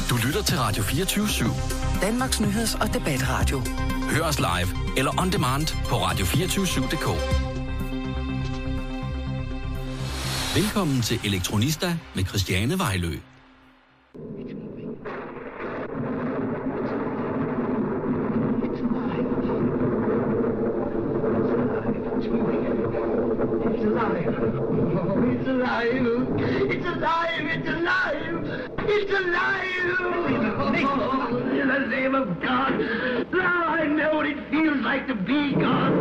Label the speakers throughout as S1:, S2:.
S1: Du lytter til Radio 24/7.
S2: Danmarks nyheds- og debatradio.
S1: Hør os live eller on demand på radio247.dk. Velkommen til Elektronista med Christiane Vejlø.
S3: It's alive. Oh, it's alive. It's alive. It's alive. It's alive. Oh, in the name of God. Now I know what it feels like to be God.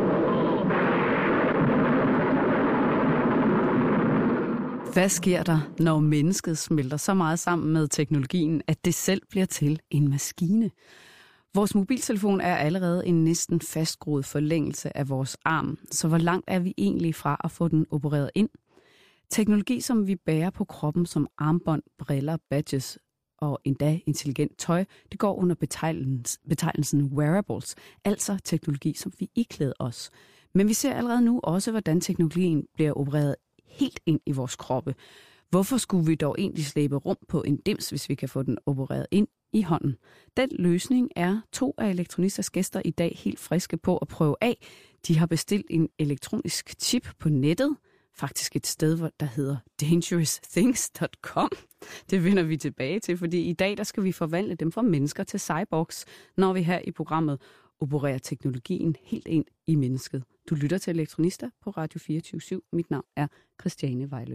S4: Hvad sker der, når mennesket smelter så meget sammen med teknologien, at det selv bliver til en maskine? Vores mobiltelefon er allerede en næsten fastgroet forlængelse af vores arm, så hvor langt er vi egentlig fra at få den opereret ind? Teknologi, som vi bærer på kroppen som armbånd, briller, badges og endda intelligent tøj, det går under betegnelsen wearables, altså teknologi, som vi iklæder os. Men vi ser allerede nu også, hvordan teknologien bliver opereret helt ind i vores kroppe. Hvorfor skulle vi dog egentlig slæbe rum på en dims, hvis vi kan få den opereret ind i hånden? Den løsning er 2 af Elektronisters gæster i dag helt friske på at prøve af. De har bestilt en elektronisk chip på nettet, faktisk et sted, der hedder dangerousthings.com. Det vender vi tilbage til, fordi i dag der skal vi forvandle dem fra mennesker til cyborgs, når vi her i programmet opererer teknologien helt ind i mennesket. Du lytter til Elektronista på Radio 24/7. Mit navn er Christiane Vejlø.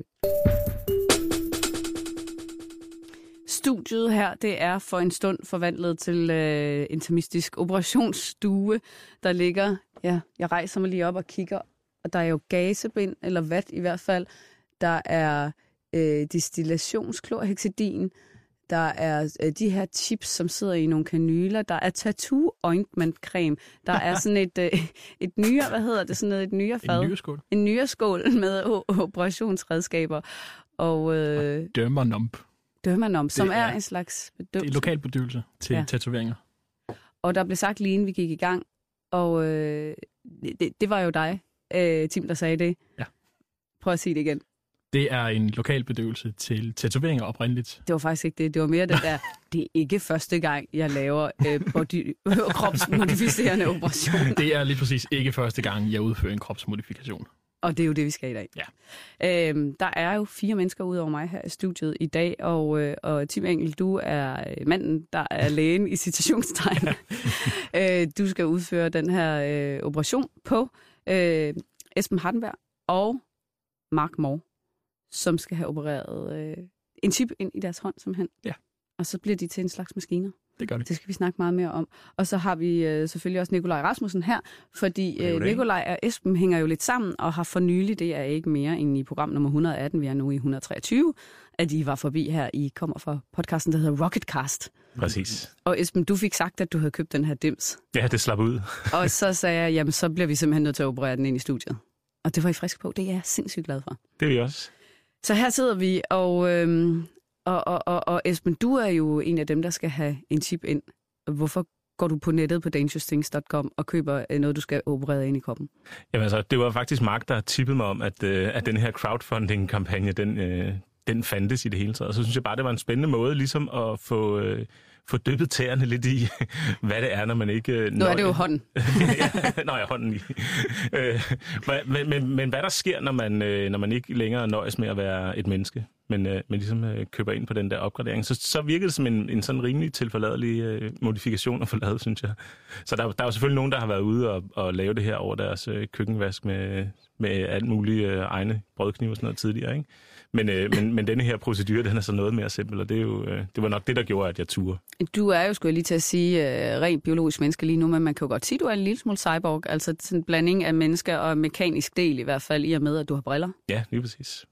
S4: Studiet her, det er for en stund forvandlet til intimistisk operationsstue, der ligger, ja, jeg rejser mig lige op og kigger, og der er jo gasebind, eller vat i hvert fald. Der er destillationsklorhexidin, der er de her chips, som sidder i nogle kanyler, der er tattoo ointment creme, der er sådan et nyere, hvad hedder det, sådan noget, et nyere fad. En nyere skål med operationsredskaber. Og Dermanump, som er en slags bedøvelse.
S5: Det er lokal bedøvelse til tatoveringer.
S4: Og der blev sagt lige inden vi gik i gang, og det var jo dig, Tim, der sagde det. Ja. Prøv at sige det igen.
S5: Det er en lokal bedøvelse til tatoveringer oprindeligt.
S4: Det var faktisk ikke det. Det var mere det der, det er ikke første gang, jeg laver kropsmodificerende operation.
S5: Det er lige præcis ikke første gang, jeg udfører en kropsmodifikation.
S4: Og det er jo det, vi skal i dag. Ja. Der er jo 4 mennesker ud over mig her i studiet i dag, og Tim Engel, du er manden, der er lægen i citationstegn. Du skal udføre den her operation på Esben Hardenberg og Mark Moore, som skal have opereret en chip ind i deres hånd, simpelthen. Ja. Og så bliver de til en slags maskiner.
S5: Det gør det.
S4: Det skal vi snakke meget mere om. Og så har vi selvfølgelig også Nikolaj Rasmussen her, fordi Nikolaj og Esben hænger jo lidt sammen, og har for nylig, det er ikke mere end i program nummer 118, vi er nu i 123, at de var forbi her. I kommer fra podcasten, der hedder Rocketcast.
S5: Præcis.
S4: Og Esben, du fik sagt, at du havde købt den her dims.
S5: Ja, det slap ud. Og
S4: så sagde jeg, jamen så bliver vi simpelthen nødt til at operere den ind i studiet. Og det var I frisk på. Det er jeg sindssygt glad for.
S5: Det er vi også.
S4: Så her sidder vi, og Esben, du er jo en af dem, der skal have en chip ind. Hvorfor går du på nettet på dangerousthings.com og køber noget, du skal operere ind i kroppen?
S5: Jamen altså, det var faktisk Mark, der tippede mig om, at den her crowdfunding-kampagne, den fandtes i det hele taget. Og så synes jeg bare, det var en spændende måde ligesom at få dyppet tæerne lidt i, hvad det er, når man ikke...
S4: Nu er det jo hånden.
S5: Hånden i. Men hvad der sker, når man ikke længere nøjes med at være et menneske, men ligesom køber ind på den der opgradering, så virker det som en sådan rimelig tilforladelig modifikation at få lavet, synes jeg. Så der er jo selvfølgelig nogen, der har været ude og lave det her over deres køkkenvask med alt muligt egne brødknive og sådan noget tidligere, ikke? Men denne her procedure, den er så noget mere simpel, og det var nok det, der gjorde, at jeg turde.
S4: Du er jo, skulle jeg lige til at sige, rent biologisk menneske lige nu, men man kan jo godt sige, at du er en lille smule cyborg, altså sådan en blanding af mennesker og mekanisk del i hvert fald, i og med, at du har briller.
S5: Ja, lige præcis.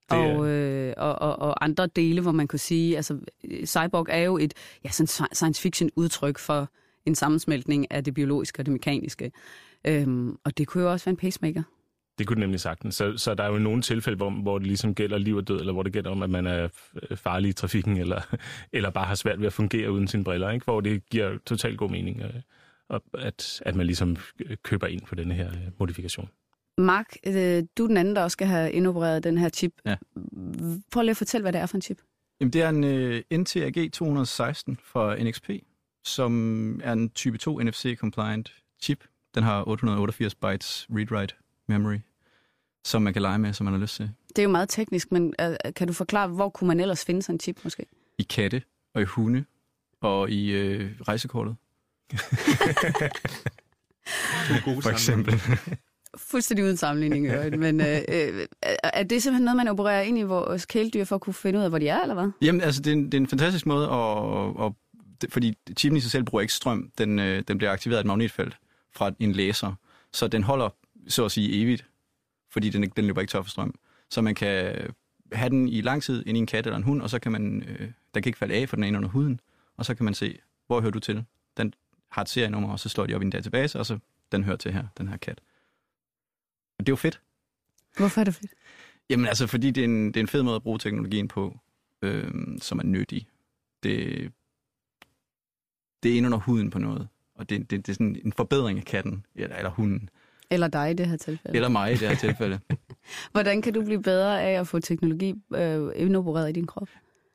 S4: Og andre dele, hvor man kunne sige, altså cyborg er jo et sådan science fiction udtryk for en sammensmeltning af det biologiske og det mekaniske. Og det kunne jo også være en pacemaker.
S5: Det kunne det nemlig sagtens. Så der er jo nogle tilfælde, hvor det ligesom gælder liv og død, eller hvor det gælder om, at man er farlig i trafikken, eller bare har svært ved at fungere uden sine briller, ikke? Hvor det giver totalt god mening, at man ligesom køber ind på denne her modifikation.
S4: Mark, du er den anden, der også skal have indopereret den her chip. Ja. Prøv lige at fortælle, hvad det er for en chip.
S6: Jamen, det er en NT-AG 216 fra NXP, som er en type 2 NFC-compliant chip. Den har 888 bytes read-write memory, som man kan lege med, som man har lyst til.
S4: Det er jo meget teknisk, men kan du forklare, hvor kunne man ellers finde sådan en chip måske?
S6: I katte, og i hunde, og i rejsekortet. For eksempel.
S4: Fuldstændig uden sammenligning i øvrigt, men er det simpelthen noget, man opererer ind i vores kæledyr for at kunne finde ud af, hvor de er, eller hvad?
S6: Jamen, altså, det er en fantastisk måde, fordi chippen i sig selv bruger ikke strøm. Den bliver aktiveret af et magnetfelt fra en laser, så den holder, så at sige, evigt, fordi den løber ikke tør for strøm. Så man kan have den i lang tid inde i en kat eller en hund, og så kan man, den kan ikke falde af, for den er inde under huden, og så kan man se, hvor hører du til. Den har et serienummer, og så slår de op i en database, og så den hører til her, den her kat. Og det er jo fedt.
S4: Hvorfor er det fedt?
S6: Jamen altså, fordi det er en fed måde at bruge teknologien på, som er nyttig. Det er inde under huden på noget, og det er sådan en forbedring af katten, eller hunden. Eller
S4: dig i det her tilfælde.
S6: Eller mig i det her tilfælde.
S4: Hvordan kan du blive bedre af at få teknologi indopereret i din krop?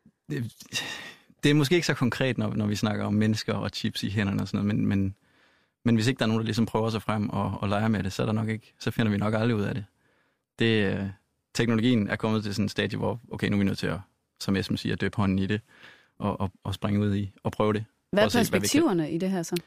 S6: Det er måske ikke så konkret, når vi snakker om mennesker og chips i hænderne og sådan noget, men hvis ikke der er nogen, der ligesom prøver sig frem og leger med det, så finder vi nok aldrig ud af det. Teknologien er kommet til sådan en stadie, hvor okay, nu er vi nødt til at, som Esben siger, døbe hånden i det og springe ud i og prøve det.
S4: Hvad er perspektiverne i det her så?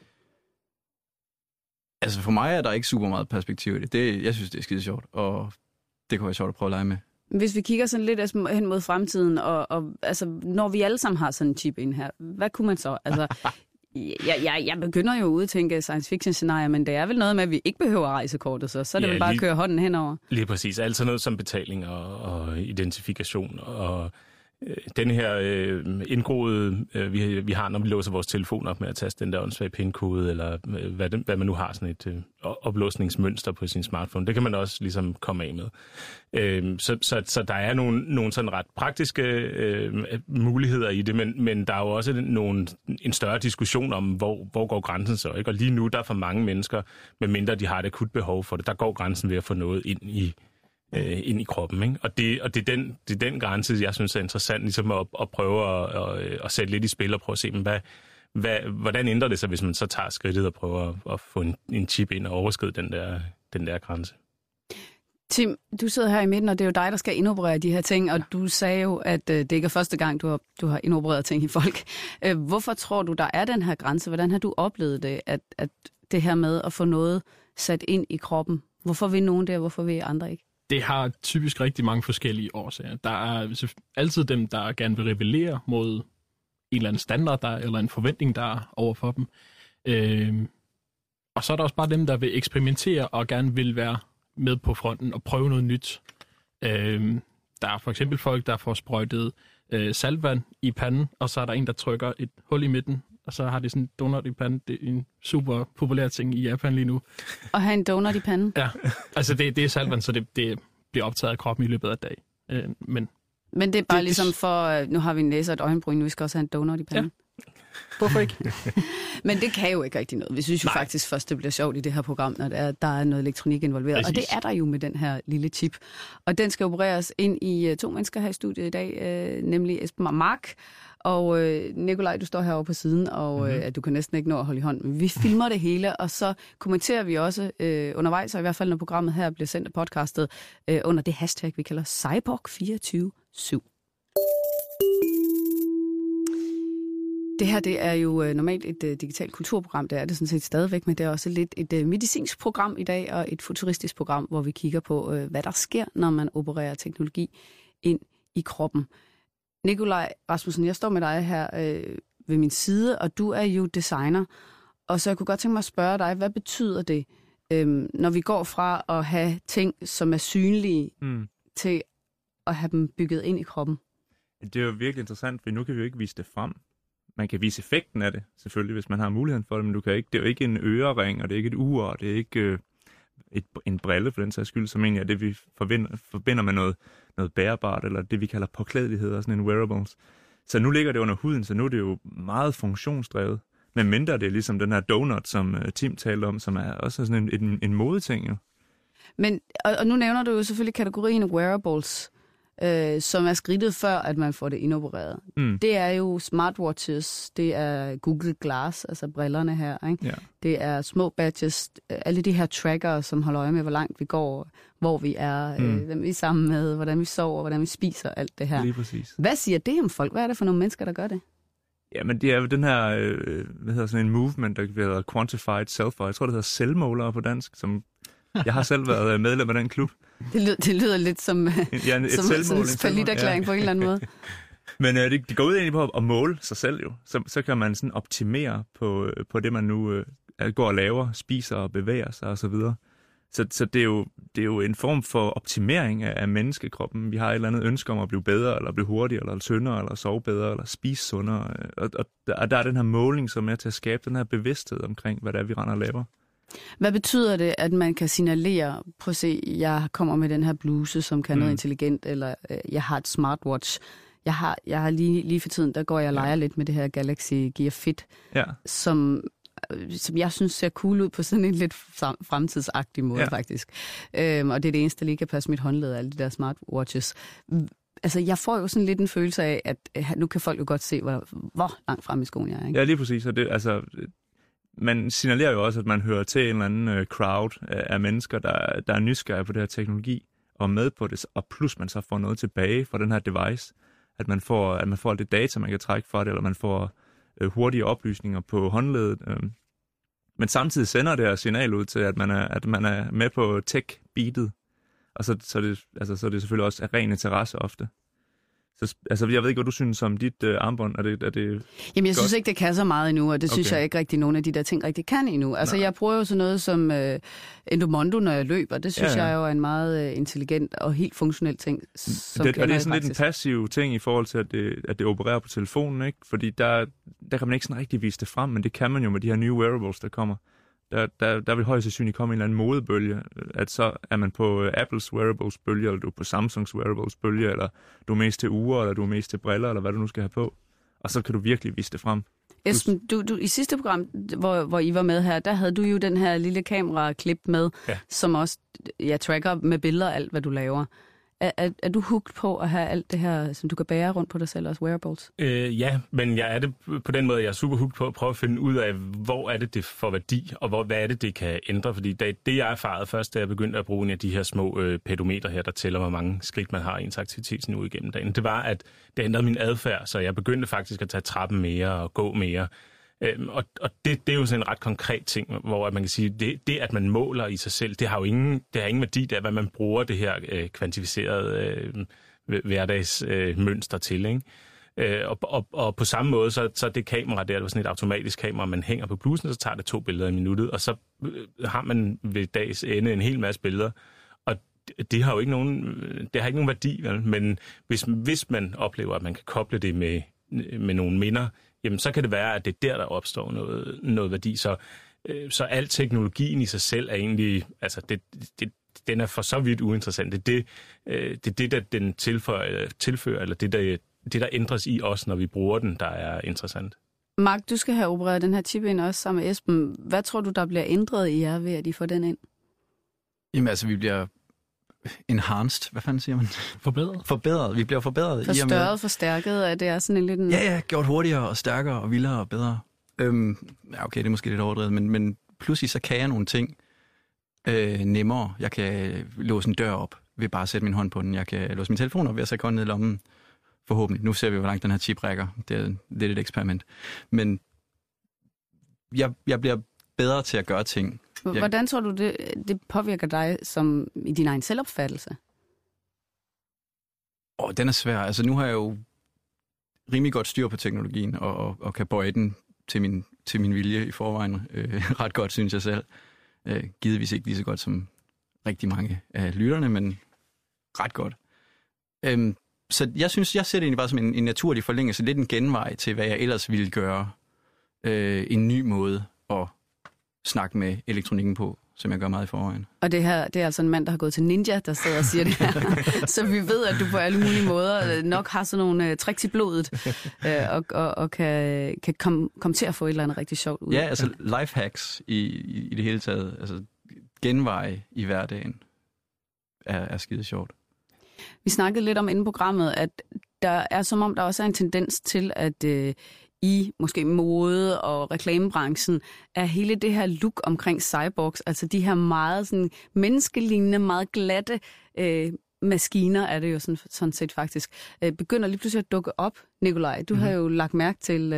S6: Altså for mig er der ikke super meget perspektiv i det. Jeg synes, det er skide sjovt, og det kunne være sjovt at prøve at lege med.
S4: Hvis vi kigger sådan lidt hen mod fremtiden, og altså, når vi alle sammen har sådan en chip ind her, hvad kunne man så? Altså, jeg begynder jo at udtænke science fiction scenarier, men det er vel noget med, at vi ikke behøver rejsekortet, så er det vel bare at køre hånden henover. Lige
S5: præcis. Altså noget som betaling og identifikation og den her indgroede, vi har, når vi låser vores telefon op med at taste den der åndssvage pin-kode, eller hvad man nu har, sådan et oplåsningsmønster på sin smartphone, det kan man også ligesom komme af med. Så der er nogle sådan ret praktiske muligheder i det, men der er jo også en større diskussion om, hvor går grænsen så, ikke? Og lige nu, der er for mange mennesker, medmindre de har et akut behov for det, der går grænsen ved at få noget ind i kroppen, ikke? Og det er den grænse, jeg synes er interessant, ligesom at prøve at sætte lidt i spil og prøve at se, hvordan ændrer det sig, hvis man så tager skridtet og prøver at få en chip ind og overskride den der grænse.
S4: Tim, du sidder her i midten, og det er jo dig, der skal indoperere de her ting, og du sagde jo, at det ikke er første gang, du har indopereret ting i folk. Hvorfor tror du, der er den her grænse? Hvordan har du oplevet det, at det her med at få noget sat ind i kroppen? Hvorfor vil nogen det, og hvorfor vil andre ikke?
S7: Det har typisk rigtig mange forskellige årsager. Der er altid dem, der gerne vil rebellere mod en eller anden standard, eller en forventning, der er over for dem. Og så er der også bare dem, der vil eksperimentere og gerne vil være med på fronten og prøve noget nyt. Der er for eksempel folk, der får sprøjtet saltvand i panden, og så er der en, der trykker et hul i midten, og så har de sådan en donut i panden. Det er en super populær ting i Japan lige nu.
S4: At have en donut i panden?
S7: Ja, altså det er saltvand, så det bliver optaget af kroppen i løbet af dag. Men
S4: det er bare ligesom for, nu har vi en næse og et øjenbryn, nu vi skal også have en donut i panden.
S7: Ja. Hvorfor ikke?
S4: Men det kan jo ikke rigtig noget. Vi synes jo faktisk først, det bliver sjovt i det her program, når der er noget elektronik involveret. Præcis. Og det er der jo med den her lille chip. Og den skal opereres ind i 2 mennesker her i studiet i dag, nemlig Esben og Mark. Og Nikolaj, du står herovre på siden, og du kan næsten ikke nå at holde i hånden. Men vi filmer det hele, og så kommenterer vi også undervejs, og i hvert fald når programmet her bliver sendt og podcastet, under det hashtag, vi kalder Cyborg247. Det her, det er jo normalt et digitalt kulturprogram, det er det sådan set stadigvæk, men det er også lidt et medicinsk program i dag, og et futuristisk program, hvor vi kigger på, hvad der sker, når man opererer teknologi ind i kroppen. Nikolaj Rasmussen, jeg står med dig her ved min side, og du er jo designer, og så jeg kunne godt tænke mig at spørge dig, hvad betyder det, når vi går fra at have ting, som er synlige, til at have dem bygget ind i kroppen?
S8: Det er jo virkelig interessant, for nu kan vi jo ikke vise det frem. Man kan vise effekten af det, selvfølgelig, hvis man har muligheden for det, men det er jo ikke en ørering, og det er ikke et ur, og det er ikke en brille for den sags skyld, som egentlig er det, vi forbinder med noget bærbart, eller det, vi kalder påklædelighed, og sådan en wearables. Så nu ligger det under huden, så nu er det jo meget funktionsdrevet. Men mindre det er ligesom den her donut, som Tim talte om, som er også sådan en modeting jo.
S4: Men, og nu nævner du jo selvfølgelig kategorien wearables. som er skridtet før, at man får det indopereret. Det er jo smartwatches, det er Google Glass, altså brillerne her, ikke?
S8: Ja.
S4: Det er små badges, alle de her trackere, som holder øje med, hvor langt vi går, hvor vi er, hvem vi er sammen med, hvordan vi sover, hvordan vi spiser, alt det her.
S8: Lige præcis.
S4: Hvad siger det om folk? Hvad er det for nogle mennesker, der gør det?
S8: Jamen, det er jo den her, hvad hedder sådan en movement, der hedder Quantified Self, jeg tror, det hedder selvmålere på dansk, som jeg har selv været medlem af den klub.
S4: Det lyder lidt som, som en falliterklæring på en eller anden måde.
S8: Men det går ud egentlig på at måle sig selv jo. Så kan man sådan optimere på det, man nu går og laver, spiser og bevæger sig osv. Så det er jo en form for optimering af menneskekroppen. Vi har et eller andet ønske om at blive bedre, eller blive hurtigere, eller tyndere, eller sove bedre, eller spise sundere. Og der er den her måling, som er til at skabe den her bevidsthed omkring, hvad det er, vi render og laver.
S4: Hvad betyder det, at man kan signalere, prøv at se, jeg kommer med den her bluse, som kan noget intelligent, eller jeg har et smartwatch. Jeg har lige for tiden, der går jeg og leger lidt med det her Galaxy Gear Fit, som jeg synes ser cool ud på sådan en lidt fremtidsagtig måde, faktisk. Og det er det eneste, der lige kan passe mit håndled af alle de der smartwatches. Altså, jeg får jo sådan lidt en følelse af, at nu kan folk jo godt se, hvor langt frem i skoen jeg er, ikke?
S8: Ja, lige præcis. Og det, altså, man signalerer jo også, at man hører til en eller anden crowd af mennesker, der er nysgerrige på det her teknologi, og med på det, og plus man så får noget tilbage fra den her device, at man får alt det data, man kan trække fra det, eller man får hurtige oplysninger på håndledet. Men samtidig sender det her signal ud til, at man er med på tech-beatet, og så er det selvfølgelig også af ren interesse ofte. Så, altså, jeg ved ikke, hvad du synes om dit armbånd. Er det
S4: Jamen, jeg synes ikke, det kan så meget endnu, og det synes jeg ikke rigtig, nogen af de der ting rigtig kan endnu. Altså, jeg bruger jo sådan noget som Endomondo, når jeg løber. Det synes jeg jo er en meget intelligent og helt funktionel ting. Som
S8: er det sådan lidt en passiv ting i forhold til, at det opererer på telefonen, ikke? Fordi der kan man ikke sådan rigtig vise det frem, men det kan man jo med de her nye wearables, der kommer. Der vil højst sandsynligt komme en eller anden modebølge, at så er man på Apples wearables-bølge, eller du er på Samsungs wearables-bølge, eller du er mest til ure, eller du er mest til briller, eller hvad du nu skal have på. Og så kan du virkelig vise det frem.
S4: Esben, du i sidste program, hvor I var med her, der havde du jo den her lille kameraklip med, som også tracker med billeder alt, hvad du laver. Er du hooked på at have alt det her, som du kan bære rundt på dig selv, også wearables?
S5: Ja, men jeg er det på den måde, jeg er super hooked på at prøve at finde ud af, hvor er det får værdi, og hvad er det kan ændre. Fordi det jeg erfarede først, da jeg begyndte at bruge en af de her små pedometer her, der tæller, hvor mange skridt man har i ens aktivitetsniveau igennem dagen, det var, at det ændrede min adfærd, så jeg begyndte faktisk at tage trappen mere og gå mere. Og det er jo sådan en ret konkret ting, hvor man kan sige, det at man måler i sig selv, det har ingen værdi, det er, hvad man bruger det her kvantificerede hverdagsmønster til, ikke? Og på samme måde, så det kamera der, det var sådan et automatisk kamera, man hænger på blusen, så tager det 2 billeder i minuttet, og så har man ved dags ende en hel masse billeder, og det har jo ikke nogen værdi, vel? Men hvis man oplever, at man kan koble det med nogle minder, jamen så kan det være, at det er der opstår noget værdi. Så al teknologien i sig selv er egentlig, altså den er for så vidt uinteressant. Det er det, der den tilfører, eller det der ændres i os, når vi bruger den, der er interessant.
S4: Mark, du skal have opereret den her chip ind også sammen med Esben. Hvad tror du, der bliver ændret i jer ved, at I får den ind?
S6: Jamen altså, vi bliver enhanced, hvad fanden siger man? Forbedret. Vi bliver forbedret.
S4: Forstørret, forstærket, at det er sådan en lidt...
S6: Ja, gjort hurtigere og stærkere og vildere og bedre. Okay, det er måske lidt overdrevet, men pludselig så kan jeg nogle ting nemmere. Jeg kan låse en dør op ved bare at sætte min hånd på den. Jeg kan låse min telefon op ved at sætte hånden ned i lommen. Forhåbentlig. Nu ser vi, hvor langt den her chip rækker. Det er lidt et eksperiment. Men jeg bliver bedre til at gøre ting.
S4: Hvordan tror du, det påvirker dig som i din egen selvopfattelse?
S6: Den er svær. Altså nu har jeg jo rimelig godt styr på teknologien, og kan bøje den til min vilje i forvejen. Ret godt, synes jeg selv. Givetvis ikke lige så godt som rigtig mange af lytterne, men ret godt. Så jeg synes, jeg ser det egentlig bare som en naturlig forlængelse, lidt en genvej til, hvad jeg ellers ville gøre. En ny måde at snakke med elektronikken på, som jeg gør meget i forvejen. Og
S4: det her, det er altså en mand, der har gået til Ninja, der sidder og siger det her. Så vi ved, at du på alle mulige måder nok har sådan nogle tricks i blodet, og kan komme til at få et eller andet rigtig sjovt ud.
S6: Ja, altså lifehacks i det hele taget. Altså genveje i hverdagen er skide sjovt.
S4: Vi snakkede lidt om inden programmet, at der er som om, der også er en tendens til, at i måske mode- og reklamebranchen er hele det her look omkring cyborgs, altså de her meget sådan menneskelignende, meget glatte maskiner, er det jo sådan set faktisk, begynder lige pludselig at dukke op. Nikolaj, du har jo lagt mærke til,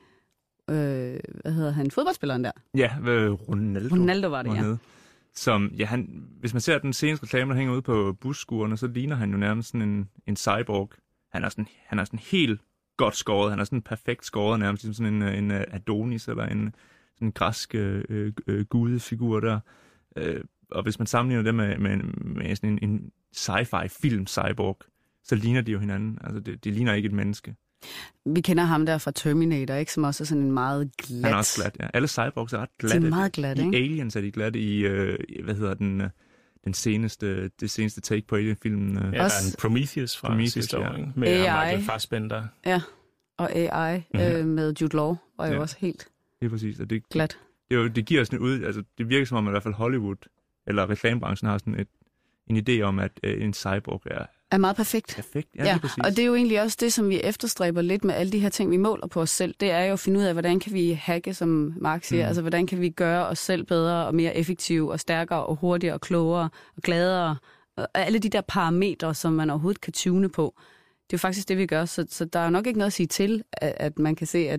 S4: hvad hedder han, fodboldspilleren der?
S8: Ja, Ronaldo.
S4: Ronaldo var det, ja.
S8: Som, ja, hvis man ser den seneste reklame, der hænger ude på busskurerne, så ligner han jo nærmest sådan en cyborg. Han er sådan helt godt skåret. Han er sådan perfekt skåret, nærmest som sådan en Adonis eller en sådan græsk gudefigur der. Og hvis man sammenligner det med sådan en sci-fi film cyborg, så ligner de jo hinanden. Altså, de ligner ikke et menneske. Vi
S4: kender ham der fra Terminator, ikke? Som også er sådan en meget glat.
S8: Han er også glat, ja. Alle cyborgs er ret glatte.
S4: De er meget glatte, ikke?
S8: I Aliens er de glatte. I, hvad hedder det seneste take på Alien-filmen.
S5: Ja, der er en Prometheus fra sidste år, ikke? Med Michael Fassbender.
S4: Ja, og AI med Jude Law var jo også helt
S8: præcis. Og det,
S4: glat.
S8: Det giver sådan ud, altså det virker som om, at i hvert fald Hollywood, eller reklamebranchen har sådan en idé om, at en cyborg
S4: er meget perfekt.
S8: Perfekt, ja, præcis.
S4: Og det er jo egentlig også det, som vi efterstræber lidt med alle de her ting, vi måler på os selv. Det er jo at finde ud af, hvordan kan vi hacke, som Mark siger. Altså, hvordan kan vi gøre os selv bedre og mere effektive og stærkere og hurtigere og klogere og gladere. Og alle de der parametre, som man overhovedet kan tune på. Det er jo faktisk det, vi gør. Så der er jo nok ikke noget at sige til, at man kan se,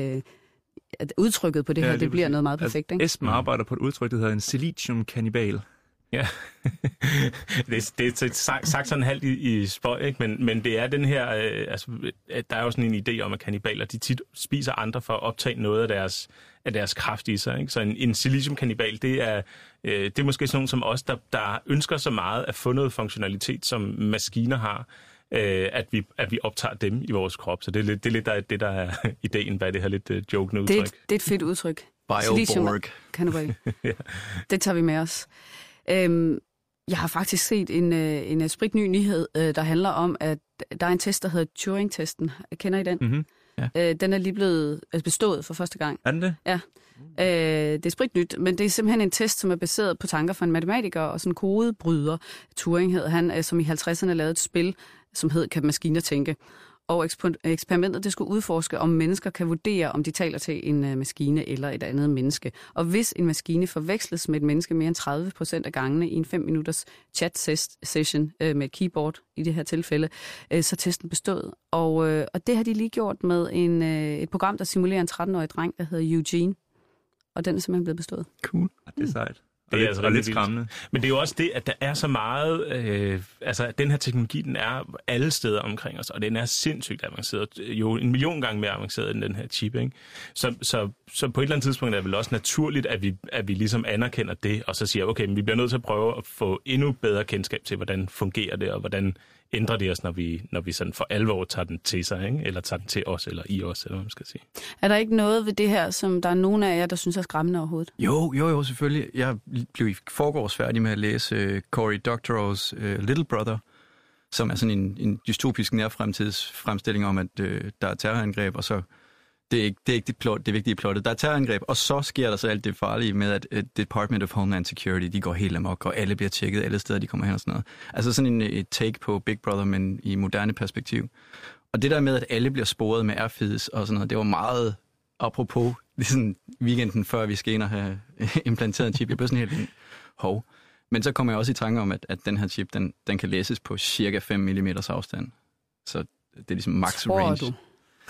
S4: at udtrykket på det her, det bliver noget meget perfekt. Ikke?
S8: Esben arbejder på et udtryk, der hedder en silicium-kannibal.
S5: Ja, det er sagt sådan halvt i spøj, ikke? Men det er den her, der er jo sådan en idé om, at kannibaler, de tit spiser andre for at optage noget af deres kraft i sig, ikke? Så en silicium-kannibal, det er måske sådan nogen som os, der ønsker så meget at få noget funktionalitet, som maskiner har, at vi optager dem i vores krop. Så det er lidt det, der er ideen bag det her lidt jokende udtryk.
S4: Det er et fedt udtryk.
S6: Bioborg.
S4: Ja. Det tager vi med os. Jeg har faktisk set en spritny nyhed, der handler om, at der er en test, der hedder Turing-testen. Kender I den?
S8: Mm-hmm. Ja.
S4: Den er lige blevet bestået for første gang.
S8: Er den det?
S4: Ja. Det er spritnyt, men det er simpelthen en test, som er baseret på tanker fra en matematiker og sådan en kodebryder. Turing hed han, som i 50'erne lavede et spil, som hed Kan maskiner tænke? Og eksperimentet det skulle udforske, om mennesker kan vurdere, om de taler til en maskine eller et andet menneske. Og hvis en maskine forveksles med et menneske mere end 30% af gangene i en 5-minutters chat-session med et keyboard i det her tilfælde, så testen bestået. Og det har de lige gjort med et program, der simulerer en 13-årig dreng, der hedder Eugene. Og den er simpelthen blevet bestået.
S8: Cool. Det er sejt.
S5: Det er altså lidt skræmmende. Men det er jo også det, at der er så meget... at den her teknologi, den er alle steder omkring os, og den er sindssygt avanceret. Jo 1 million gange mere avanceret end den her chip, ikke? Så på et eller andet tidspunkt er det vel også naturligt, at vi ligesom anerkender det, og så siger, okay, men vi bliver nødt til at prøve at få endnu bedre kendskab til, hvordan fungerer det, og hvordan ændrer det os, når vi sådan for alvor tager den til sig, ikke? Eller tager den til os, eller i os, eller hvad man skal sige.
S4: Er der ikke noget ved det her, som der er nogen af jer, der synes er skræmmende overhovedet?
S6: Jo, selvfølgelig. Jeg blev i forgårs færdig med at læse Cory Doctorow's Little Brother, som er sådan en dystopisk nærfremtidsfremstilling om, at der er terrorangreb, og så det er ikke det vigtige plottet. Der er terrorangreb, og så sker der så alt det farlige med, at Department of Homeland Security, de går helt amok, og alle bliver tjekket alle steder, de kommer hen og sådan noget. Altså sådan et take på Big Brother, men i moderne perspektiv. Og det der med, at alle bliver sporet med AirFids og sådan noget, det var meget apropos sådan weekenden, før vi skal ind og have implanteret en chip. Jeg blev sådan helt hov. Men så kommer jeg også i tanke om, at den her chip, den kan læses på cirka 5 mm afstand. Så det er ligesom max range.
S4: Du?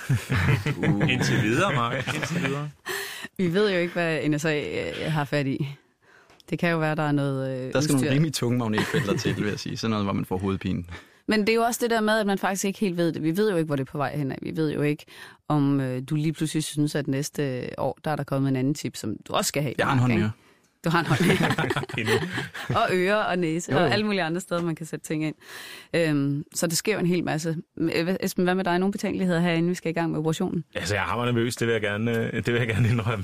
S8: Indtil videre, Mark. Indtil videre.
S4: Vi ved jo ikke, hvad NSA har fat i. Det kan jo være, der er noget
S6: der skal
S4: udstyr.
S6: Nogle rimelig tunge magnetfelter til, vil jeg sige. Sådan noget, hvor man får hovedpine.
S4: Men det er jo også det der med, at man faktisk ikke helt ved det. Vi ved jo ikke, hvor det er på vej hen af. Vi ved jo ikke, om du lige pludselig synes, at næste år, der er der kommet en anden chip, som du også skal have.
S6: Jeg har en hånd mere.
S4: Du har en hånd mere. Og ører og næse og alle mulige andre steder, man kan sætte ting ind. Så det sker jo en hel masse. Esben, hvad med dig? Nogle betænkeligheder herinde, vi skal i gang med operationen?
S5: Altså, jeg har mig nervøs, det vil jeg gerne indrømme.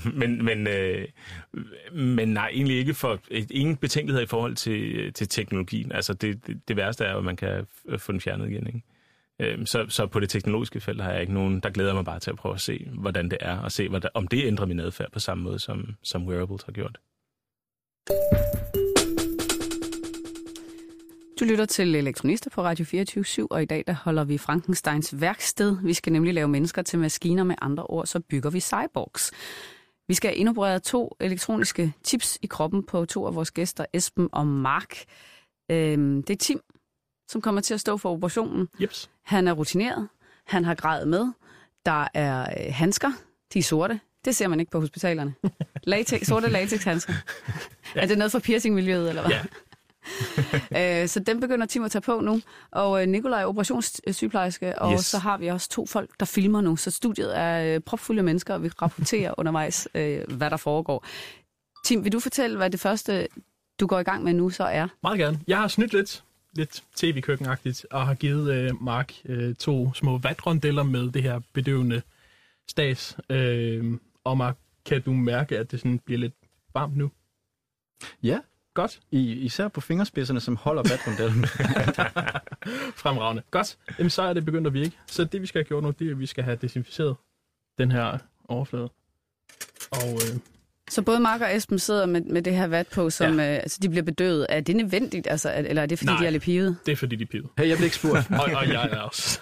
S5: Men nej, egentlig ikke for ingen betænkeligheder i forhold til teknologien. Altså, det værste er jo, at man kan få den fjernet igen, ikke? Så på det teknologiske felt har jeg ikke nogen, der glæder mig bare til at prøve at se, hvordan det er, og se, om det ændrer min adfærd på samme måde, som wearables har gjort.
S4: Du lytter til Elektronister på Radio 24/7, og i dag der holder vi Frankensteins værksted. Vi skal nemlig lave mennesker til maskiner, med andre ord, så bygger vi cyborgs. Vi skal indoperere 2 elektroniske chips i kroppen på 2 af vores gæster, Esben og Mark. Det er Tim, som kommer til at stå for operationen.
S7: Jeps. Han
S4: er rutineret. Han har grædet med. Der er handsker. De er sorte. Det ser man ikke på hospitalerne. Sorte latexhandsker. Ja. Er det noget fra piercingmiljøet, eller hvad? Ja. Så dem begynder Tim at tage på nu. Og Nikolaj er operationssygeplejerske, og så har vi også 2 folk, der filmer nu. Så studiet er propfulde af mennesker, og vi rapporterer undervejs, hvad der foregår. Tim, vil du fortælle, hvad det første, du går i gang med nu, så er?
S7: Meget gerne. Jeg har snydt lidt tv-køkkenagtigt, og har givet Mark 2 små vatrondeller med det her bedøvende stas. Og Mark, kan du mærke, at det sådan bliver lidt varmt nu?
S6: Ja.
S7: Godt.
S6: Især på fingerspidserne, som holder vatrondellen.
S7: Fremragende. Godt. Jamen, så er det begyndt at virke. Så det, vi skal have gjort nu, det er, at vi skal have desinficeret den her overflade. Og...
S4: Så både Mark og Esben sidder med det her vat på, som altså, de bliver bedøvet. Er det nødvendigt, altså, eller er det fordi, de er lidt pivet?
S7: Det er fordi, de er pivet.
S6: Hey, jeg blev ikke spurgt.
S7: og jeg er også.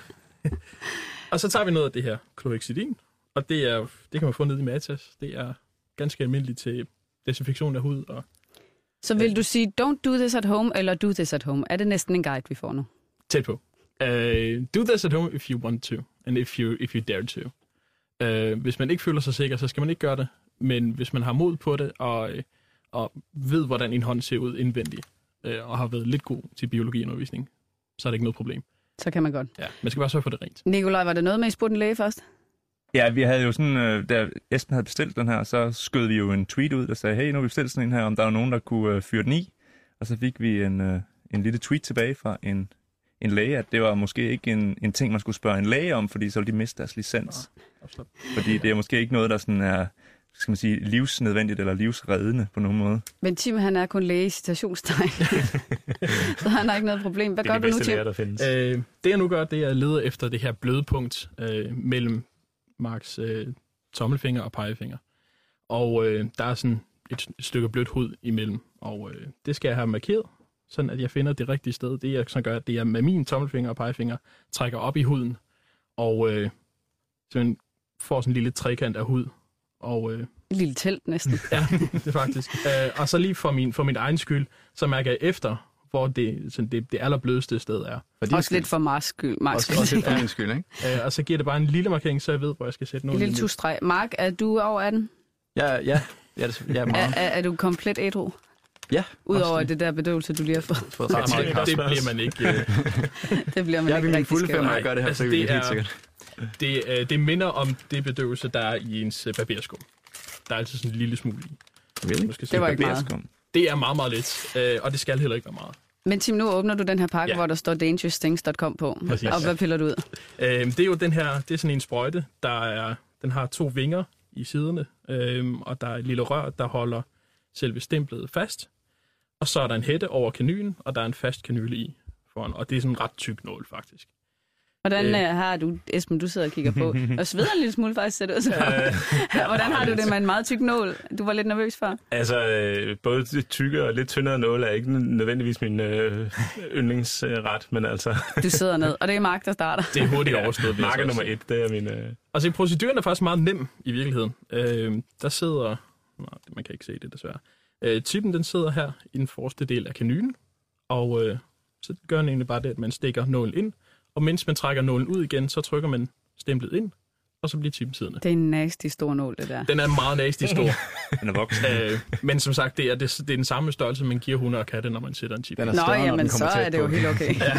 S7: Og så tager vi noget af det her chlorhexidin, og det kan man få ned i Matas. Det er ganske almindeligt til desinfektion af hud. Og,
S4: så vil du sige, don't do this at home, eller do this at home? Er det næsten en guide, vi får nu?
S7: Tæt på. Do this at home if you want to, and if you dare to. Hvis man ikke føler sig sikker, så skal man ikke gøre det. Men hvis man har mod på det, og ved, hvordan en hånd ser ud indvendigt, og har været lidt god til biologiundervisning, så er det ikke noget problem.
S4: Så kan man godt.
S7: Ja, man skal bare sørge for det rent.
S4: Nikolaj, var det noget med, at I spurgte en læge først?
S8: Ja, vi havde jo sådan, da Esben havde bestilt den her, så skød vi jo en tweet ud, der sagde, hey, nu har vi bestilt sådan en her, om der er nogen, der kunne fyre den i. Og så fik vi en lille tweet tilbage fra en læge, at det var måske ikke en ting, man skulle spørge en læge om, fordi så ville de miste deres licens. Ja, fordi det er måske ikke noget, der sådan er, skal man sige, livsnødvendigt eller livsreddende på nogen måde.
S4: Men Tim, han er kun læge i citationstegn. Så han har ikke noget problem. Hvad gør du nu, Tim?
S5: Der findes.
S7: Det jeg nu gør, det er at lede efter det her blødpunkt mellem Marks tommelfinger og pegefinger. Og der er sådan et stykke blødt hud imellem. Og det skal jeg have markeret, sådan at jeg finder det rigtige sted. Det jeg så gør, det er med min tommelfinger og pegefinger trækker op i huden. Og så får sådan en lille trekant af hud. Og,
S4: et lille telt næsten.
S7: Ja, det er faktisk. Og så lige for min egen skyld, så mærker jeg efter, hvor det allerblødeste sted er.
S4: Også lidt for Marks skyld.
S6: Også lidt for min skyld, ikke?
S7: Og så giver det bare en lille markering, så jeg ved, hvor jeg skal sætte noget.
S4: En lille tusstreg. Mark, er du over 18?
S6: Ja, meget.
S4: Er du komplet ædru?
S6: Ja.
S4: Udover det der bedøvelse, du lige har fået.
S7: Det bliver man ikke.
S4: Det bliver man ikke
S6: rigtig skæv. Jeg gør det her, altså, helt sikkert.
S7: Det minder om det bedøvelse, der er i ens barberskum. Der er altid sådan en lille smule i.
S4: Det var ikke meget.
S7: Det er meget, meget let, og det skal heller ikke være meget.
S4: Men Tim, nu åbner du den her pakke, hvor der står dangerousthings.com på. Præcis. Og hvad piller du ud?
S7: Det er jo den her, det er sådan en sprøjte, den har 2 vinger i siderne, og der er et lille rør, der holder selve stemplet fast. Og så er der en hætte over kanylen, og der er en fast kanyle i foran, og det er sådan en ret tyk nål, faktisk.
S4: Hvordan har du, Esben, du sidder og kigger på, og sveder en lille smule faktisk, ser det ud som. Hvordan har du det med en meget tyk nål? Du var lidt nervøs for.
S5: Altså, både tykke og lidt tyndere nål er ikke nødvendigvis min yndlingsret, men altså.
S4: Du sidder ned, og det er Mark, der starter.
S7: Det er hurtigt overstået.
S5: Mark er nummer 1, det er min.
S7: Altså, proceduren er faktisk meget nem i virkeligheden. Der sidder, man kan ikke se det desværre. Chippen, den sidder her i den forreste del af kanylen, og så gør den egentlig bare det, at man stikker nålen ind. Og mens man trækker nålen ud igen, så trykker man stemplet ind, og så bliver chippen siddende.
S4: Det er en nasty stor nål, det der.
S7: Den er meget nasty stor.
S8: Den er voksen.
S7: Men som sagt, det er den samme størrelse, man giver hunde og katte, når man sætter en chip.
S6: Nå, jamen
S4: så er det jo helt okay.
S7: Ja.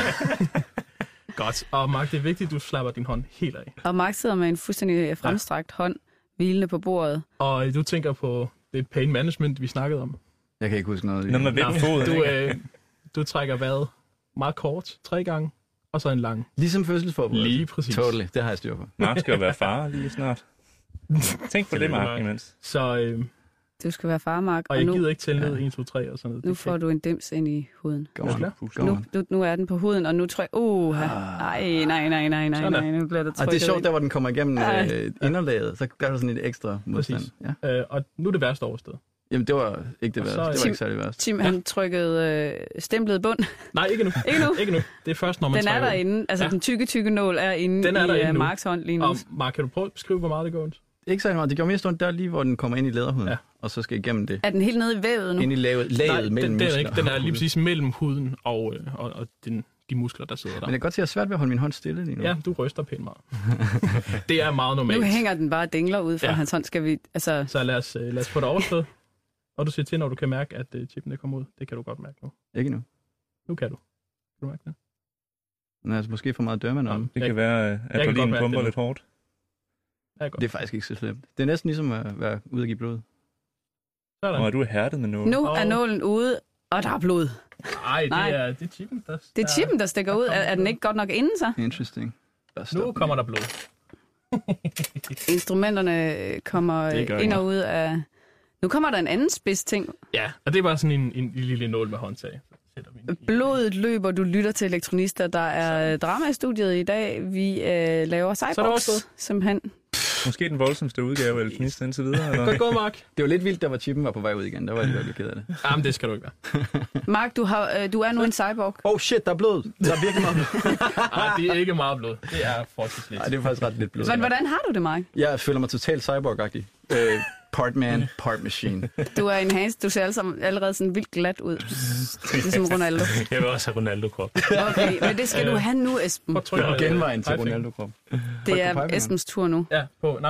S7: Godt. Og Mark, det er vigtigt, at du slapper din hånd helt af.
S4: Og Mark sidder med en fuldstændig fremstrakt hånd, hvilende på bordet.
S7: Og du tænker på det pain management, vi snakkede om.
S6: Jeg kan ikke huske noget.
S8: Når man vækker foden.
S7: Du trækker vejret meget kort, 3 gange. Og så en lang.
S6: Ligesom fødselsforberedelse.
S7: Lige præcis.
S6: Totally, det har jeg styr på.
S8: Mark skal jo være far lige snart. Tænk på det, Mark, imens.
S7: Så,
S4: du skal være far, Mark.
S7: Og jeg gider ikke tælle ned 1, 2, 3 og sådan noget.
S4: Nu får du en dims ind i huden.
S6: Nu
S4: er den på huden, og nu tror jeg, nej, nu bliver det trykket.
S6: Og det er sjovt, der hvor den kommer igennem inderlaget, så gør der sådan et ekstra modstand.
S7: Ja. Og nu er det værste overstået.
S6: Jamen, det var ikke det værste. Det var ikke særlig værst.
S4: Tim, han trykkede stemplet bund.
S7: Nej, ikke nu. Ikke nu. Det er først, når man
S4: Den er derinde. Altså, den tykke nål er inde i Marks hånd lige nu.
S7: Og Mark, kan du prøve at beskrive, hvor meget det går ondt?
S6: Ikke særlig meget. Det gjorde mest ondt der lige, hvor den kommer ind i læderhuden. Og så skal igennem det.
S4: Er den helt nede i vævet nu?
S6: Ind i laget mellem muskler.
S7: Ikke. Den er lige præcis mellem huden og de muskler, der sidder der.
S6: Men det er godt til at svært ved at holde min hånd stille lige nu.
S7: Ja, du ryster pænt meget. Det er meget normalt.
S4: Nu hænger den bare dingler ud fra hans hånd. Skal vi, altså...
S7: Så lad os få det overstået. Og du siger til, når du kan mærke, at chippen kommer ud. Det kan du godt mærke nu.
S6: Ikke nu.
S7: Nu kan du. Kan du mærke det?
S6: Men altså måske for meget dørmand om.
S8: Det kan være, at Berlin pumper lidt hårdt.
S6: Det er faktisk ikke så slemt. Det er næsten ligesom at være ude at give blod.
S8: Og er du hærdet med nålen?
S4: Nu er nålen ude, og der er blod.
S7: Nej, det er chippen, der...
S4: Det er chippen, der stikker ud. Er den ikke godt nok inde, så?
S6: Interesting.
S7: Nu kommer der blod.
S4: Instrumenterne kommer ind og ud af... Nu kommer der en anden spids ting.
S7: Ja, og det er bare sådan en lille nål med håndtag.
S4: Blodet løber, du lytter til Elektronister. Der er drama i studiet i dag. Vi laver Cyborgs, simpelthen.
S8: Måske den voldsomste udgave af Elektronister indtil videre. Eller?
S7: Godt gået, Mark.
S6: Det var lidt vildt, der var chippen var på vej ud igen. Der var jeg lidt ked af det.
S7: Jamen, det skal du ikke være.
S4: Mark, du er nu en cyborg.
S6: Oh shit, der er blod. Der er virkelig meget blod.
S7: Nej, det er ikke meget blod. Det er forholdsvis lidt.
S6: Nej, det er faktisk ret lidt blod.
S4: Men hvordan har du det, Mark?
S6: Jeg føler mig totalt cyborg-agtig. Part man, part machine.
S4: Du er en hans. Du ser allerede sådan vildt glat ud. Ligesom Ronaldo.
S5: Jeg vil også have Ronaldo-krop.
S4: Okay, men det skal du have nu, Esben.
S6: Genvejen til Ronaldo-krop.
S4: Det er Esbens tur nu.
S7: Ja,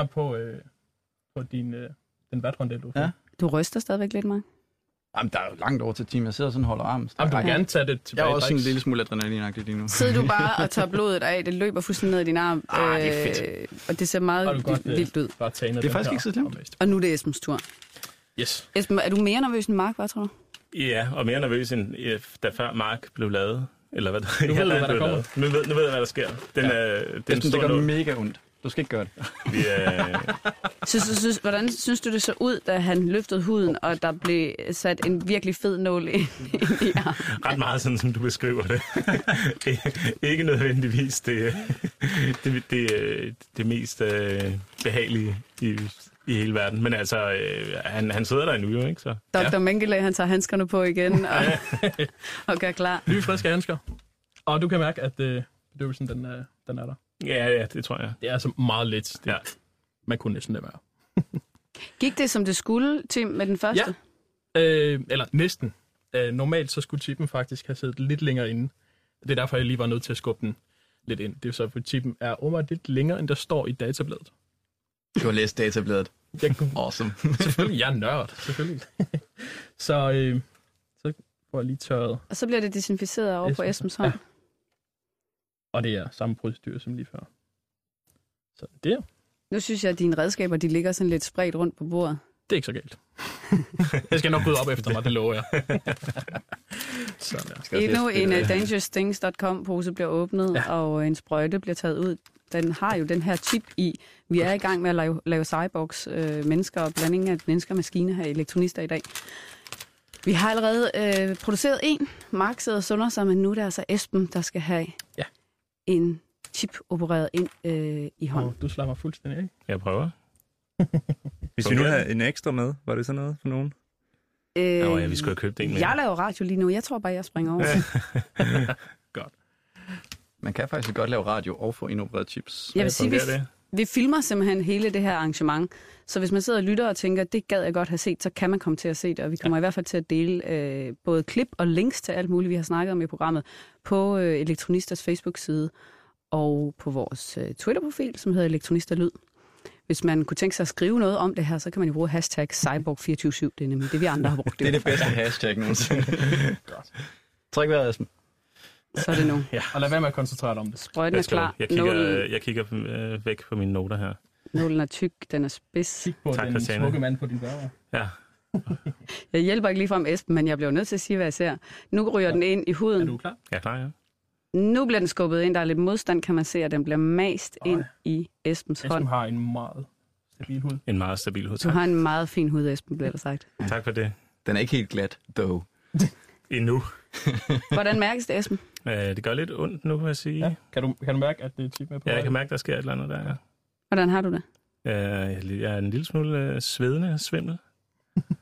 S7: på din den vatrondel, du får. Ja.
S4: Du ryster stadigvæk lidt, Mark.
S6: Jamen, der er jo langt over til team. Jeg sidder sådan og holder armen.
S7: Jamen, du vil gerne tage det tilbage.
S6: Jeg er også en lille smule adrenalinagtig lige nu.
S4: Sidder du bare og tager blodet af? Det løber fuldstændig ned i din arm.
S6: Det er fedt.
S4: Og det ser meget vildt ud.
S6: Det er faktisk ikke så slemt.
S4: Og nu er det Esbens tur.
S7: Yes.
S4: Esben, er du mere nervøs end Mark, hvad tror du?
S5: Ja, og mere nervøs end da før Mark blev lavet. Eller hvad der,
S7: nu ved du, hvad der kommer.
S5: Nu ved jeg, hvad der sker.
S6: Det gør mega ondt. Du skal ikke gøre det.
S4: Hvordan synes du, det så ud, da han løftede huden, og der blev sat en virkelig fed nål ind i armen?
S5: Ret meget sådan, som du beskriver det. Ikke nødvendigvis det mest behagelige i hele verden. Men altså, han sidder der endnu jo, ikke? Så.
S4: Dr. Mengele, han tager handskerne på igen og gør klar.
S7: Nye friske handsker. Og du kan mærke, at bedøvelsen, den er der.
S5: Ja, det tror jeg.
S7: Det er altså meget let. Man kunne næsten det være.
S4: Gik det, som det skulle, Tim, med den første?
S7: Ja, eller næsten. Normalt så skulle chippen faktisk have siddet lidt længere inde. Det er derfor, jeg lige var nødt til at skubbe den lidt ind. Det er så, at chippen er åbenbart lidt længere, end der står i databladet.
S6: Du har læst databladet. Awesome.
S7: Selvfølgelig, jeg er nørd. Selvfølgelig. Så får jeg lige tørret.
S4: Og så bliver det desinficeret over på Esbens hånd. Ja.
S7: Og det er samme procedure som lige før. Så det.
S4: Nu synes jeg, at dine redskaber, de ligger sådan lidt spredt rundt på bordet.
S7: Det er ikke så galt. Jeg skal nok rydde op efter mig, det lover jeg.
S4: Endnu en dangerousthings.com-pose bliver åbnet, og en sprøjte bliver taget ud. Den har jo den her chip i. Vi er i gang med at lave cyborgs, mennesker og blanding af mennesker og maskiner her i Elektronister i dag. Vi har allerede produceret en. Mark sidder og sunder sig, men nu er det altså Esben, der skal have en chip opereret ind i hånden.
S7: Du slår mig fuldstændig af.
S5: Jeg prøver.
S8: Hvis vi nu havde en ekstra med, var det så noget for nogen?
S5: Ja, vi skulle have købt en med.
S4: Jeg laver radio lige nu. Jeg tror bare, jeg springer over.
S7: Godt.
S6: Man kan faktisk godt lave radio og få indopereret chips.
S4: Jeg vil sige, vi filmer simpelthen hele det her arrangement. Så hvis man sidder og lytter og tænker, det gad jeg godt have set, så kan man komme til at se det. Og vi kommer i hvert fald til at dele både klip og links til alt muligt, vi har snakket om i programmet, på Elektronisters Facebook-side og på vores Twitter-profil, som hedder Elektronister Lyd. Hvis man kunne tænke sig at skrive noget om det her, så kan man jo bruge hashtag Cyborg247. Det er nemlig det, vi andre har brugt.
S6: Det er det bedste hashtag nogensinde. Godt. Træk vejret, Esben.
S4: Så er det nu.
S7: Ja, og lad være med at koncentrere dig om det.
S4: Sprøjten er klar.
S5: Jeg kigger væk på mine noter her.
S4: Nålen er tyk, den er spids.
S7: Kig på den smukke mand på din dør.
S5: Ja.
S4: Jeg hjælper ikke lige frem Esben, men jeg bliver nødt til at sige, hvad jeg ser. Nu ryger den ind i huden.
S7: Er du klar?
S5: Ja, klar, ja.
S4: Nu bliver den skubbet ind. Der er lidt modstand, kan man se, at den bliver mast ind i Esbens hånd.
S7: Esben har en meget stabil hud.
S5: En meget stabil hud.
S4: Du har en meget fin hud, Esben, bliver der sagt.
S5: Tak for det.
S6: Den er ikke helt glat, though.
S5: Endnu.
S4: Hvordan mærkes det, Esben?
S5: Det gør lidt ondt nu, vil jeg sige.
S7: Ja. Kan du mærke, at det er chip med på?
S5: Ja, jeg kan mærke, der sker et eller andet der. Ja.
S4: Hvordan har du det?
S5: Jeg er en lille smule svedende og svimmel.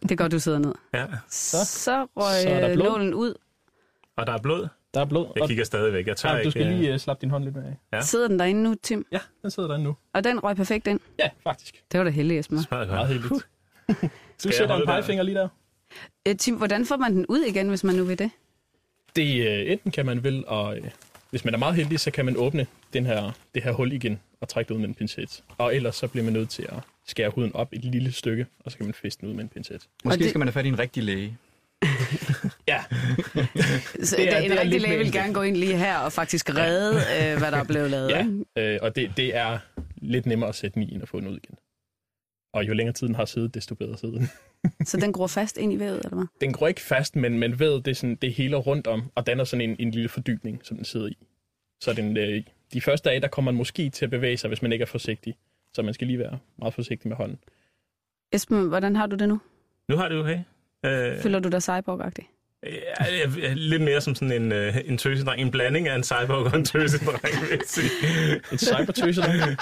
S4: Det er godt, du sidder ned.
S5: Ja.
S4: Så
S7: er der
S4: røg
S7: blod.
S4: nålen ud.
S5: Og der er blod.
S7: Der er blod.
S5: Jeg kigger stadigvæk. Jeg tør
S7: Ja,
S5: ikke...
S7: du skal lige slappe din hånd lidt med af.
S5: Ja.
S4: Sidder den derinde nu, Tim?
S7: Ja, den sidder derinde nu.
S4: Og den røg perfekt ind?
S7: Ja, faktisk.
S4: Det var da heldigt, Esben.
S7: Meget heldigt. Du
S5: jeg
S7: sætter
S5: holde
S7: en pegefinger lige der.
S4: Tim, hvordan får man den ud igen, hvis man nu vil det?
S7: Det enten kan man vel, og hvis man er meget heldig, så kan man åbne det her hul igen og trække det ud med en pincet. Og ellers så bliver man nødt til at skære huden op et lille stykke, og så kan man fæste den ud med en pincet.
S6: Måske skal man have fat i en rigtig læge.
S7: Ja.
S4: Så en rigtig læge vil gerne gå ind lige her og faktisk redde, hvad der er blevet lavet.
S7: Ja, og det er lidt nemmere at sætte den i, end at få den ud igen. Og jo længere tid den har siddet, desto bedre sidder den.
S4: Så den gror fast ind i vævet, eller hvad?
S7: Den gror ikke fast, men vævet det heler rundt om, og danner sådan en lille fordybning, som den sidder i. Så de første dage, der kommer man måske til at bevæge sig, hvis man ikke er forsigtig. Så man skal lige være meget forsigtig med hånden.
S4: Esben, hvordan har du det nu?
S5: Nu har det okay.
S4: Føler du dig cyborg-agtig?
S5: Lidt mere som sådan en tøsedreng. En blanding af en cyborg og en tøsedreng, vil jeg sige.
S7: En cyber-tøsedreng?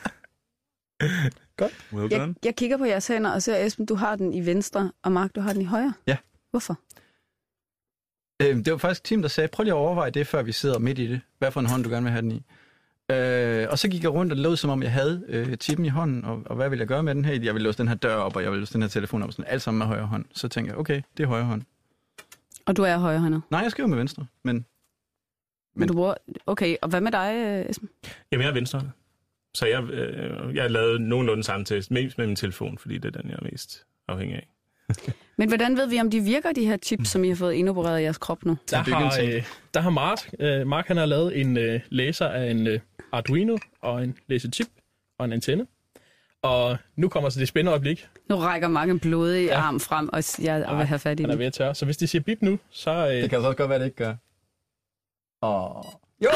S7: Godt.
S8: Well done.
S4: Jeg kigger på jeres hænder og ser, Esben, du har den i venstre, og Mark, du har den i højre.
S6: Ja.
S4: Hvorfor?
S6: Det var faktisk Tim, der sagde, prøv lige at overveje det, før vi sidder midt i det. Hvad for en hånd, du gerne vil have den i. Og så gik jeg rundt, og det lød som om, jeg havde chippen i hånden, og hvad ville jeg gøre med den her? Jeg ville låse den her dør op, og jeg ville låse den her telefon op, sådan alt sammen med højre hånd. Så tænkte jeg, okay, det er højre hånd.
S4: Og du er højrehåndet?
S6: Nej, jeg skriver med venstre, men
S4: du bruger... Okay, og hvad med dig, Esben?
S5: Jamen, jeg er venstre. Så jeg har lavet nogenlunde samme test, mest med min telefon, fordi det er den, jeg er mest afhængig af.
S4: Men hvordan ved vi, om de virker, de her chips, som I har fået indopereret i jeres krop nu?
S7: Der har Mark han har lavet en læser af en Arduino og en læsechip og en antenne. Og nu kommer så det spændende øjeblik.
S4: Nu rækker Mark en blodig arm frem, og jeg vil have fat i
S7: den. Han er ved at tørre. Så hvis de siger bip nu, så...
S6: Det kan så også godt være, det ikke gør. Jo!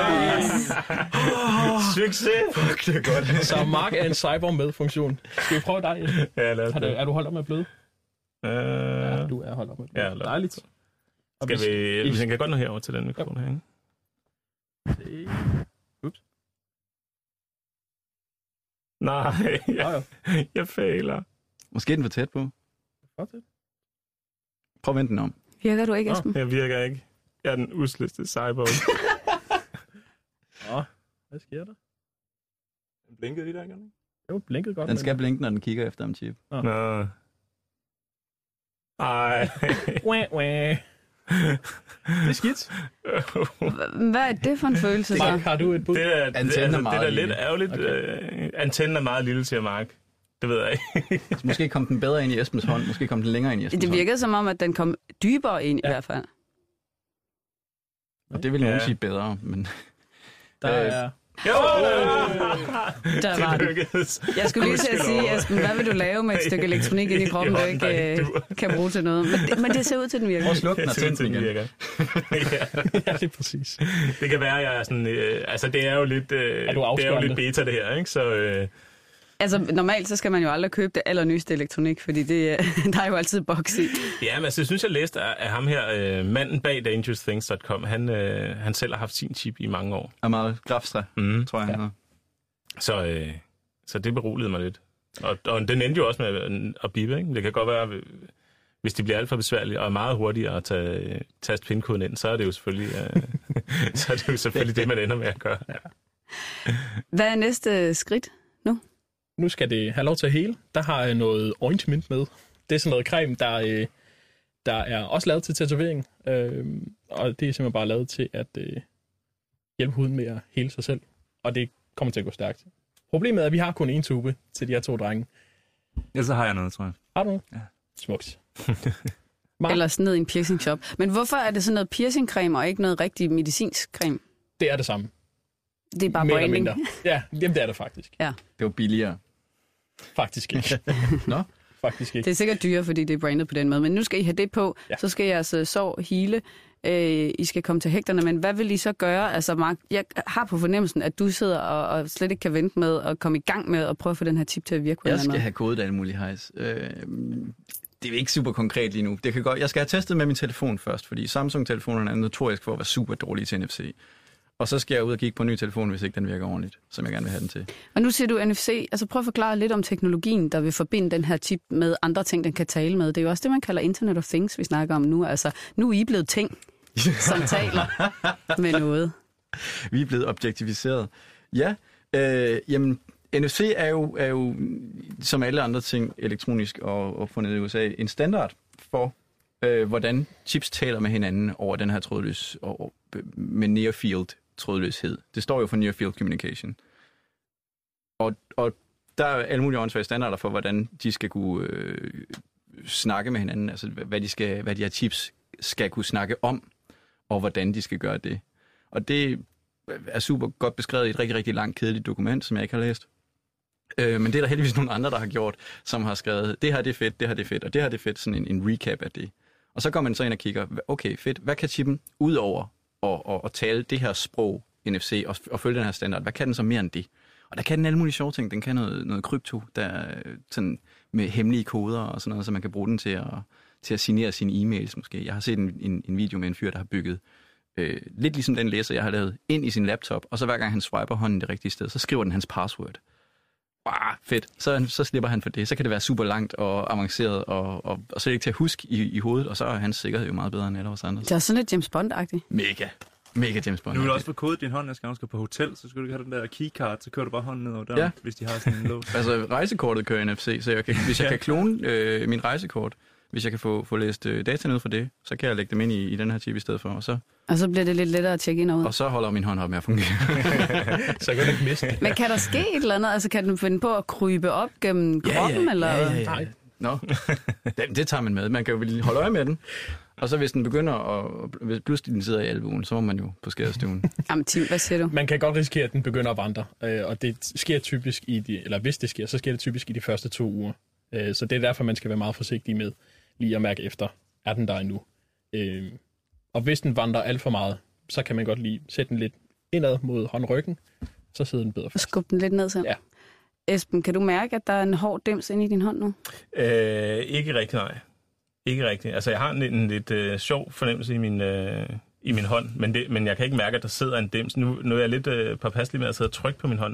S5: Succes!
S6: Fuck, det er godt.
S7: Så Mark er en cyborg med funktion. Skal vi prøve dig?
S5: Ja, lad os det.
S7: Er du holdt op med at bløde? Ja, du er holdt op med at bløde.
S5: Ja,
S7: dejligt.
S5: Skal vi... Vi kan godt nå herover til den mikrofon her, ikke?
S7: Ups.
S5: Nej, jeg fejler.
S6: Måske den for tæt på. Prøv at vente den om.
S4: Virker du ikke, Esben?
S5: Jeg virker ikke. Jeg er den usliste cyborg.
S7: Hvad sker der?
S5: Den blinkede lige der, ikke?
S7: Jo, blinkede godt.
S6: Den skal blinke, når den kigger efter en chip.
S5: Nå. Ej.
S7: Det er skidt.
S4: Hvad er det for en følelse, så?
S7: Mark, har du et bud?
S5: Det er lidt ærgerligt. Okay. Antennen er meget lille, siger Mark. Det ved jeg ikke.
S6: Måske kom den bedre ind i Esbens hånd. Måske kom den længere ind i Esbens hånd.
S4: Det virkede som om, at den kom dybere ind i hvert fald.
S6: Og det vil nogen sige bedre, men...
S7: Der er...
S5: Jo!
S4: Der var det. Jeg skulle lige til at sige, Esben, hvad vil du lave med et stykke elektronik ind i kroppen, du ikke kan bruge til noget? Men det ser ud til, den virker.
S6: Prøv at slukke den og tænde den igen.
S7: Ja, det er præcis.
S5: Det kan være, at jeg er sådan... altså, det er jo lidt... det er jo lidt beta, det her, ikke? Så...
S4: Altså, normalt så skal man jo aldrig købe det allernyeste elektronik, fordi der er jo altid boks i.
S5: Ja, men altså, jeg synes, jeg læste af ham her, manden bag dangerousthings.com, han selv har haft sin chip i mange år.
S6: Amal Grafstra, tror jeg, han hedder.
S5: Så det beroligede mig lidt. Og den endte jo også med at bippe, ikke? Det kan godt være, hvis de bliver alt for besværlige og er meget hurtigere at taste pindkoden ind, så er det jo selvfølgelig, det, man ender med at gøre. Ja.
S4: Hvad er næste skridt nu?
S7: Nu skal det have lov til at hele. Der har jeg noget ointment med. Det er sådan noget creme, der er også lavet til tatovering. Og det er simpelthen bare lavet til at hjælpe huden med at hele sig selv. Og det kommer til at gå stærkt. Problemet er, at vi har kun én tube til de her 2 drenge.
S8: Ja, så har jeg noget, tror jeg.
S7: Har du noget?
S8: Ja.
S7: Smukt.
S4: Eller sådan noget i en piercing shop. Men hvorfor er det sådan noget piercingcreme og ikke noget rigtig medicinsk creme?
S7: Det er det samme.
S4: Det er bare branding.
S7: Ja, jamen, det er det faktisk.
S4: Ja.
S6: Det var billigere.
S7: Faktisk ikke.
S6: Nå?
S7: Faktisk ikke.
S4: Det er sikkert dyrere, fordi det er brandet på den måde. Men nu skal I have det på, så skal jeres sår hele. I skal komme til hægterne. Men hvad vil I så gøre? Altså, Mark, jeg har på fornemmelsen, at du sidder og slet ikke kan vente med at komme i gang med at prøve at få den her tip til at virke på en
S6: Jeg skal
S4: måde.
S6: have kodet alle mulige hejs. Det er ikke super konkret lige nu. Det kan godt. Jeg skal have testet med min telefon først, fordi Samsung-telefonerne er notorisk for at være super dårlige til NFC. Og så skal jeg ud og kigge på en ny telefon, hvis ikke den virker ordentligt, som jeg gerne vil have den til.
S4: Og nu siger du NFC, altså prøv at forklare lidt om teknologien, der vil forbinde den her chip med andre ting, den kan tale med. Det er jo også det, man kalder Internet of Things, vi snakker om nu. Altså, nu er I blevet ting, som taler med noget.
S6: Vi er blevet objektiviseret. Ja, jamen, NFC er jo, som alle andre ting elektronisk og fundet i USA, en standard for, hvordan chips taler med hinanden over den her trådløs, med near field trådløshed. Det står jo for near field communication. Og der er alle mulige åndsvage standarder for, hvordan de skal kunne snakke med hinanden, altså hvad de her chips skal kunne snakke om, og hvordan de skal gøre det. Og det er super godt beskrevet i et rigtig, rigtig langt, kedeligt dokument, som jeg ikke har læst. Men det er der heldigvis nogle andre, der har gjort, som har skrevet, det her det er fedt, det her det er fedt, og det her det er fedt, sådan en recap af det. Og så går man så ind og kigger, okay, fedt, hvad kan chippen ud over at tale det her sprog, NFC, og følge den her standard, hvad kan den så mere end det? Og der kan den alle mulige sjove ting. Den kan noget krypto, der sådan med hemmelige koder og sådan noget, så man kan bruge den til at signere sine e-mails måske. Jeg har set en video med en fyr, der har bygget lidt ligesom den læser, jeg har lavet, ind i sin laptop, og så hver gang han swiper hånden det rigtige sted, så skriver den hans password. Fedt. Så slipper han for det. Så kan det være super langt og avanceret, og så er det ikke til at huske i hovedet, og så er hans sikkerhed jo meget bedre end alle os andre.
S4: Det er sådan lidt James Bond-agtigt.
S6: Mega James Bond.
S8: Nu vil du også få kodet din hånd, jeg skal på hotel, så skal du ikke have den der keycard, så kører du bare hånden ned over døren, hvis de har sådan en lås.
S6: Altså, rejsekortet kører NFC, så hvis jeg kan klone min rejsekort, hvis jeg kan få læst data ned fra det, så kan jeg lægge dem ind i den her chip i stedet for, og så
S4: bliver det lidt lettere at tjekke ind og ud.
S6: Og så holder min hånd op med at fungere.
S7: Så kan du ikke miste det.
S4: Men kan der ske et eller andet? Altså, kan den finde på at krybe op gennem kroppen? Eller?
S6: Ja. Nå, det tager man med. Man kan jo holde øje med den. Og så hvis den begynder hvis pludselig den sidder i albuen, så må man jo på skadestuen.
S4: Jamen Tim, hvad siger du?
S7: Man kan godt risikere, at den begynder at vandre. Og det sker typisk hvis det sker, så sker det typisk i de første 2 uger. Så det er derfor, man skal være meget forsigtig med lige at mærke efter, er den der endnu. Og hvis den vandrer alt for meget, så kan man godt lige sætte den lidt indad mod håndryggen, så sidder den bedre fast.
S4: Skub den lidt ned så.
S7: Ja.
S4: Esben, kan du mærke, at der er en hård dims inde i din hånd nu?
S5: Ikke rigtig, nej. Ikke rigtigt. Altså, jeg har en lidt sjov fornemmelse i min hånd, men jeg kan ikke mærke, at der sidder en dims. Nu er jeg lidt påpasselig med at sidde og trykke på min hånd.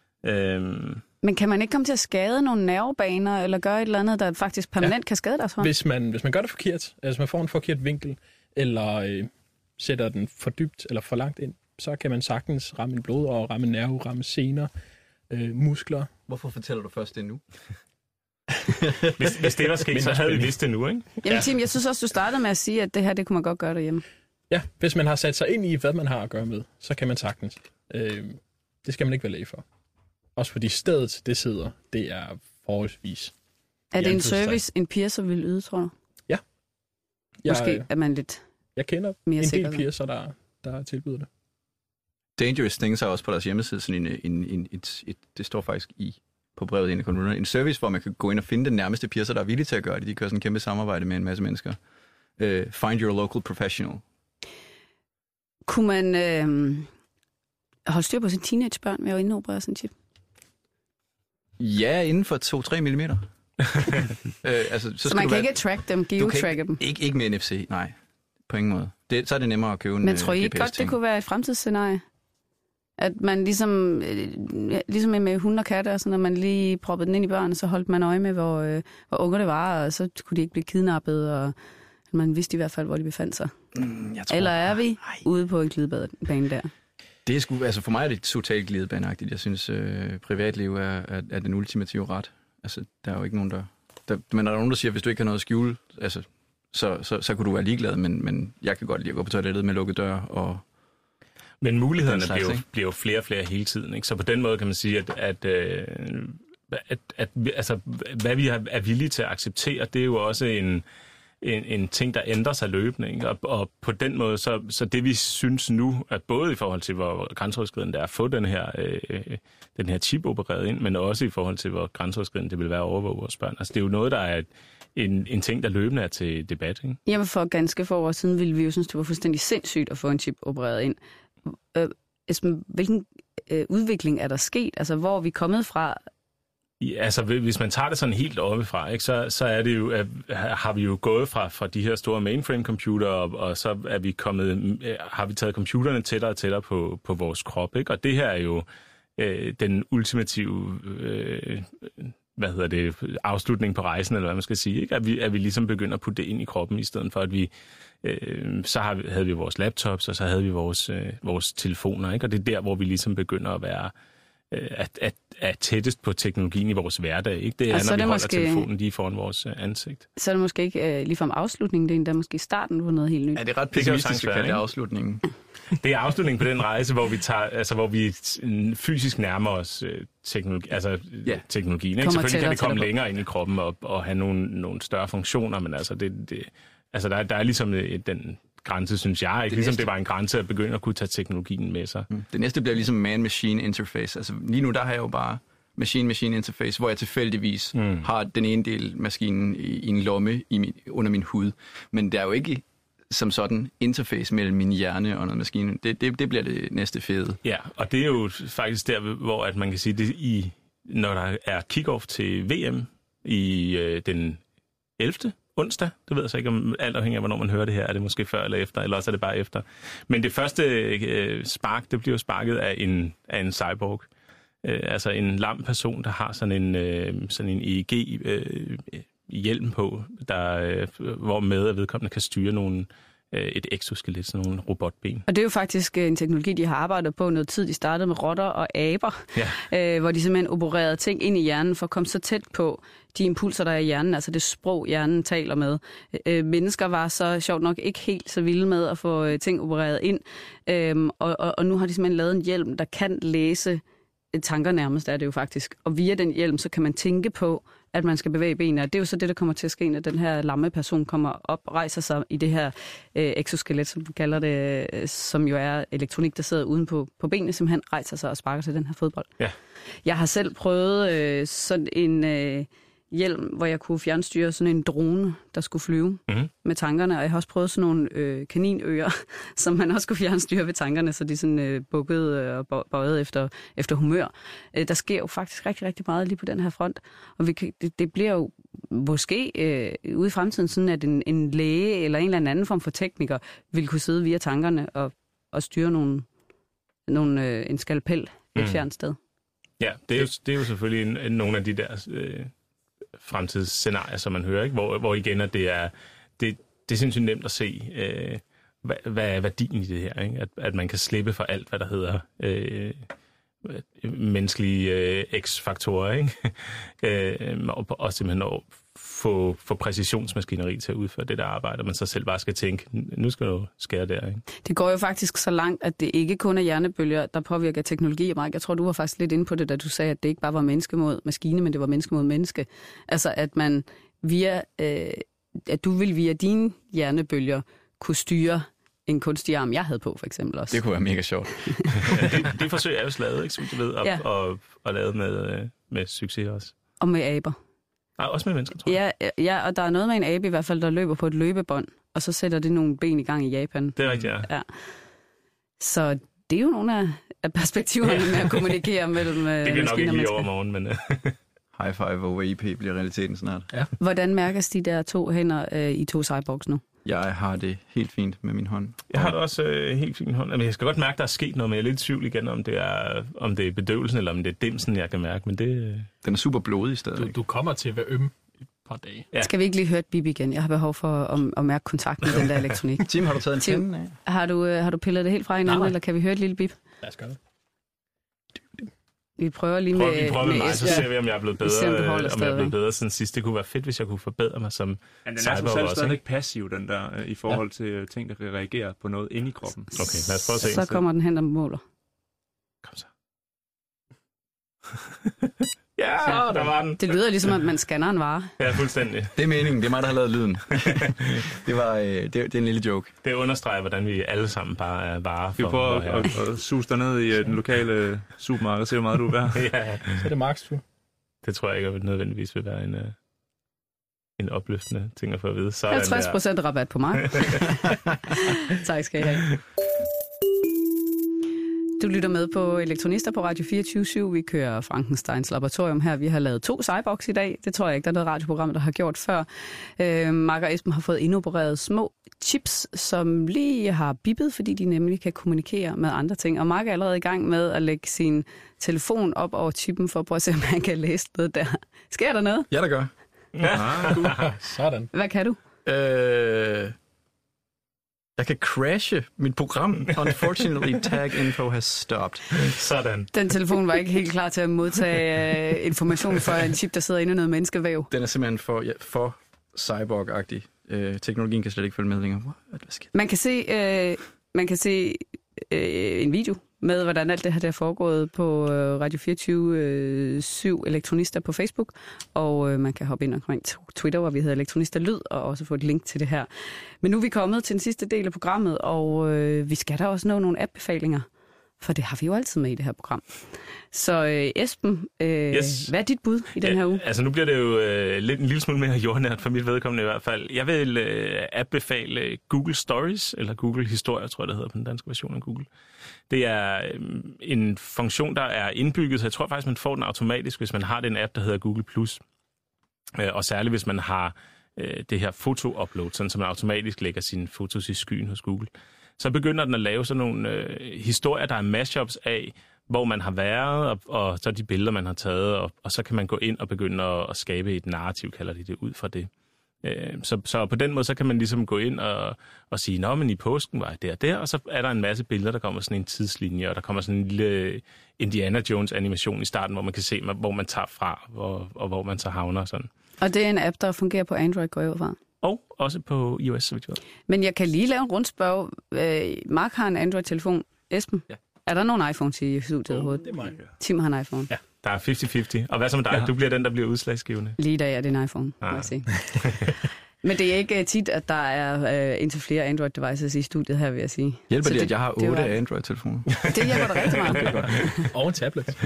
S4: Men kan man ikke komme til at skade nogle nervebaner, eller gøre et eller andet, der faktisk permanent kan skade deres hånd?
S7: Hvis man gør det forkert, altså man får en forkert vinkel, eller sætter den for dybt eller for langt ind, så kan man sagtens ramme en blodåre, ramme nerve, ramme sener, muskler.
S6: Hvorfor fortæller du først det nu?
S5: Hvis det var sket, så havde vi vidst det nu, ikke?
S4: Jamen Tim, jeg synes også, du startede med at sige, at det her, det kunne man godt gøre derhjemme.
S7: Ja, hvis man har sat sig ind i, hvad man har at gøre med, så kan man sagtens. Det skal man ikke være læge for. Også fordi stedet, det sidder, det er forholdsvis.
S4: Er det en service, en piercer vil yde, tror du?
S7: Ja.
S4: Måske er man lidt
S7: jeg kender
S4: mere
S7: en
S4: sikker.
S7: del piercer, der tilbyder det.
S6: Dangerous Things har også på deres hjemmeside sådan det står faktisk på brevet ind i kommunerne, en service, hvor man kan gå ind og finde den nærmeste piercer, der er villige til at gøre det. De kører sådan en kæmpe samarbejde med en masse mennesker. Find your local professional.
S4: Kunne man holde styr på sine teenagebørn ved at indoperere sådan en chip?
S6: Ja, inden for 2-3 millimeter. Altså,
S4: så man kan ikke track dem, geotracke dem?
S6: Ikke med NFC, nej. På ingen måde. Så er det nemmere at købe en
S4: Men tror I ikke godt, det kunne være et fremtidsscenarie? At man ligesom med hunde og katte, og sådan, når man lige proppede den ind i børnene, så holdt man øje med, hvor unger det var, og så kunne de ikke blive kidnappet, og man vidste i hvert fald, hvor de befandt sig. Eller er vi ude på en glidebane der?
S6: Det er altså for mig er det totalt glidebaneagtigt. Jeg synes, privatliv er den ultimative ret. Altså, der er jo ikke nogen, men der er nogen, der siger, at hvis du ikke har noget at skjule, altså, så kunne du være ligeglad, men jeg kan godt lide at gå på toilettet med lukket dør og...
S5: Men mulighederne bliver jo flere og flere hele tiden, ikke? Så på den måde kan man sige, at altså, hvad vi er villige til at acceptere, det er jo også en ting, der ændrer sig løbende, ikke? Og på den måde, så det vi synes nu, at både i forhold til, hvor grænseoverskridende det er at få den her chip opereret ind, men også i forhold til, hvor grænseoverskridende det vil være at overvåge vores børn. Altså det er jo noget, der er en ting, der løbende er til debat, ikke? Jamen
S4: for ganske få år siden ville vi jo synes, det var fuldstændig sindssygt at få en chip opereret ind. Esben, hvilken udvikling er der sket? Altså hvor er vi kommet fra
S5: Altså, hvis man tager det sådan helt oppefra, ikke, så er det jo, har vi jo gået fra de her store mainframe-computere, og så er vi har vi taget computerne tættere og tættere på vores krop, ikke? Og det her er jo den ultimative, afslutning på rejsen, eller hvad man skal sige, ikke? At vi ligesom begynder at putte det ind i kroppen, i stedet for at vi, havde vi vores laptops, og så havde vi vores telefoner, ikke? Og det er der, hvor vi ligesom begynder at være er tættest på teknologien i vores hverdag, ikke? Det er, når vi holder telefonen lige foran vores ansigt.
S4: Så er det måske ikke ligefrem afslutningen, det er endda måske starten på noget helt nyt.
S6: Ja, det er ret pessimistisk at kalde det afslutningen.
S5: Det er afslutningen på den rejse, hvor vi fysisk nærmer os teknologien. Ikke? Selvfølgelig kan det komme længere ind i kroppen og have nogle større funktioner, men altså, der er ligesom den grænse, synes jeg. Ikke? Ligesom det var en grænse at begynde at kunne tage teknologien med sig.
S6: Det næste bliver ligesom man-machine interface. Altså lige nu, der har jeg jo bare machine-machine interface, hvor jeg tilfældigvis har den ene del maskinen i en lomme under min hud. Men der er jo ikke som sådan interface mellem min hjerne og noget maskine. Det bliver det næste fede.
S5: Ja, og det er jo faktisk der, hvor at man kan sige, det når der er kick-off til VM i den 11. onsdag. Det ved jeg så ikke, om alt afhængig af, hvornår man hører det her. Er det måske før eller efter, eller også er det bare efter. Men det første spark, det bliver sparket af en cyborg. Altså en lam person, der har sådan en EEG-hjelm på, hvor med at vedkommende kan styre et exoskelet, sådan nogle robotben.
S4: Og det er jo faktisk en teknologi, de har arbejdet på noget tid. De startede med rotter og aber, hvor de simpelthen opererede ting ind i hjernen for at komme så tæt på de impulser, der er i hjernen, altså det sprog, hjernen taler med. Mennesker var så sjovt nok ikke helt så vilde med at få ting opereret ind, og nu har de simpelthen lavet en hjelm, der kan læse tanker nærmest, er det jo faktisk. Og via den hjelm, så kan man tænke på, at man skal bevæge benene. Og det er jo så det, der kommer til at ske, når den her lamme person kommer op, rejser sig i det her exoskelet, som vi kalder det, som jo er elektronik, der sidder uden på benene, simpelthen rejser sig og sparker til den her fodbold. Ja. Jeg har selv prøvet sådan en hjelm, hvor jeg kunne fjernstyre sådan en drone, der skulle flyve med tankerne, og jeg har også prøvet sådan nogle kaninører, som man også kunne fjernstyre ved tankerne, så de sådan bukkede og bøjede efter humør. Der sker jo faktisk rigtig, rigtig meget lige på den her front, og det bliver jo måske ude i fremtiden sådan, at en læge eller en eller anden form for tekniker vil kunne sidde via tankerne og styre en skalpel et fjernt sted.
S5: Ja, det er jo selvfølgelig nogle af de der fremtidsscenarier, som man hører, ikke? Hvor igen, at det er sindssygt nemt at se, hvad er værdien i det her, ikke? At man kan slippe for alt, hvad der hedder menneskelige x-faktorer, ikke? Og simpelthen at få præcisionsmaskineri til at udføre det der arbejde, og man så selv bare skal tænke, nu skal du skære der, ikke?
S4: Det går jo faktisk så langt, at det ikke kun er hjernebølger, der påvirker teknologi. Mark, jeg tror, du var faktisk lidt inde på det, da du sagde, at det ikke bare var menneske mod maskine, men det var menneske mod menneske. Altså, at man at du vil via dine hjernebølger kunne styre en kunstig arm, jeg havde på, for eksempel også.
S6: Det kunne være mega sjovt.
S5: det forsøg er jo lavet, ikke, som du ved, og lavet med succes også.
S4: Og med aber.
S5: Nej, også med mennesker, tror jeg.
S4: Ja, og der er noget med en abe i hvert fald, der løber på et løbebånd, og så sætter det nogle ben i gang i Japan.
S5: Det er rigtigt, ja.
S4: Så det er jo nogle af perspektiverne med at kommunikere mellem maskiner og mennesker.
S5: Det bliver nok ikke lige over morgen, men...
S6: High five over IP bliver realiteten snart.
S4: Ja. Hvordan mærkes de der to hænder i to cyborgs nu?
S6: Jeg har det helt fint med min hånd.
S5: Jeg har det også helt fint med hånden. Jeg skal godt mærke, at der er sket noget, men jeg er lidt i tvivl igen, om det er bedøvelsen, eller om det er dimsen, jeg kan mærke. Men det...
S6: Den er super blodig stadig.
S7: Du kommer til at være øm et par dage.
S4: Ja. Skal vi ikke lige høre et bip igen? Jeg har behov for at mærke kontakten med den der elektronik.
S6: Tim, har du taget en tænde af?
S4: Har du pillet det helt fra hinanden, eller kan vi høre et lille bip?
S7: Lad os gøre det.
S4: Vi prøver lige med
S5: mig, så ser vi, om jeg er blevet bedre, siden sidst. Det kunne være fedt, hvis jeg kunne forbedre mig som cyborg også. Men
S8: den er stadig ikke passiv, den der, i forhold til ting, der kan reagere på noget inde i kroppen.
S5: Okay, lad os prøve at se.
S4: Så kommer den hen og måler.
S5: Kom så. Ja, der var den.
S4: Det lyder ligesom, at man scanner en vare.
S5: Ja, fuldstændig.
S6: Det er meningen. Det er mig, der har lavet lyden. Det er en lille joke.
S5: Det understreger, hvordan vi alle sammen bare er varer for.
S8: Vi prøver at suse dig ned i den lokale supermarked og se, hvor meget du er værd.
S7: Ja. Så er det Marks tur.
S5: Det tror jeg ikke, at nødvendigvis vil være en opløftende ting at få at vide. 50%
S4: rabat på mig. Tak skal I have. Du lytter med på Elektronister på Radio 24/7. Vi kører Frankensteins Laboratorium her. Vi har lavet 2 cyborgs i dag. Det tror jeg ikke, der er noget radioprogram, der har gjort før. Mark og Esben har fået indopereret små chips, som lige har bippet, fordi de nemlig kan kommunikere med andre ting. Og Mark er allerede i gang med at lægge sin telefon op over chippen for at prøve at se, om han kan læse noget der. Sker der noget?
S6: Ja, der gør.
S7: Sådan.
S4: Hvad kan du?
S6: Jeg kan crashe mit program. Unfortunately, tag info has stopped.
S5: Sådan.
S4: Den telefon var ikke helt klar til at modtage information fra en chip, der sidder inde i noget menneskevæv.
S6: Den er simpelthen for cyborg-agtig. Teknologien kan slet ikke følge med længere. Hvad sker der?
S4: Man kan se en video med, hvordan alt det her der er foregået på Radio 24/7 Elektronister på Facebook, og man kan hoppe ind omkring Twitter, hvor vi hedder Elektronister Lyd, og også få et link til det her. Men nu er vi kommet til den sidste del af programmet, og vi skal da også nå nogle app-befalinger, for det har vi jo altid med i det her program. Så Esben, yes. Hvad er dit bud i den her uge?
S5: Altså nu bliver det jo en lille smule mere jordnært for mit vedkommende i hvert fald. Jeg vil app-befale Google Stories, eller Google Historier, tror jeg det hedder på den danske version af Google. Det er en funktion, der er indbygget, så jeg tror faktisk, man får den automatisk, hvis man har den app, der hedder Google+. Og særligt, hvis man har det her foto-upload, sådan så man automatisk lægger sine fotos i skyen hos Google. Så begynder den at lave sådan nogle historier, der er mashups af, hvor man har været, og så de billeder, man har taget, og så kan man gå ind og begynde at skabe et narrativ, kalder de det, ud fra det. Så på den måde, så kan man ligesom gå ind og sige, nå, men i påsken var jeg der, og så er der en masse billeder, der kommer sådan en tidslinje, og der kommer sådan en lille Indiana Jones animation i starten, hvor man kan se, hvor man tager fra, og hvor man så havner og sådan. Og
S4: det er en app, der fungerer på Android, går jeg ud fra?
S5: Og også på iOS.
S4: Men jeg kan lige lave en rundspørg. Mark har en Android-telefon. Esben, ja. Er der nogen iPhones i studiet overhovedet?
S7: Det er mig.
S4: Tim har en iPhone.
S5: Ja, der er 50-50. Og hvad så med dig? Ja. Du bliver den, der bliver udslagsgivende.
S4: Lige da jeg er din iPhone, må jeg sige. Men det er ikke tit, at der er indtil flere Android-devices i studiet her, vil jeg sige.
S6: Hjælper det, at jeg har 8 Android-telefoner?
S4: Det hjælper dig rigtig meget.
S7: Og en tablet.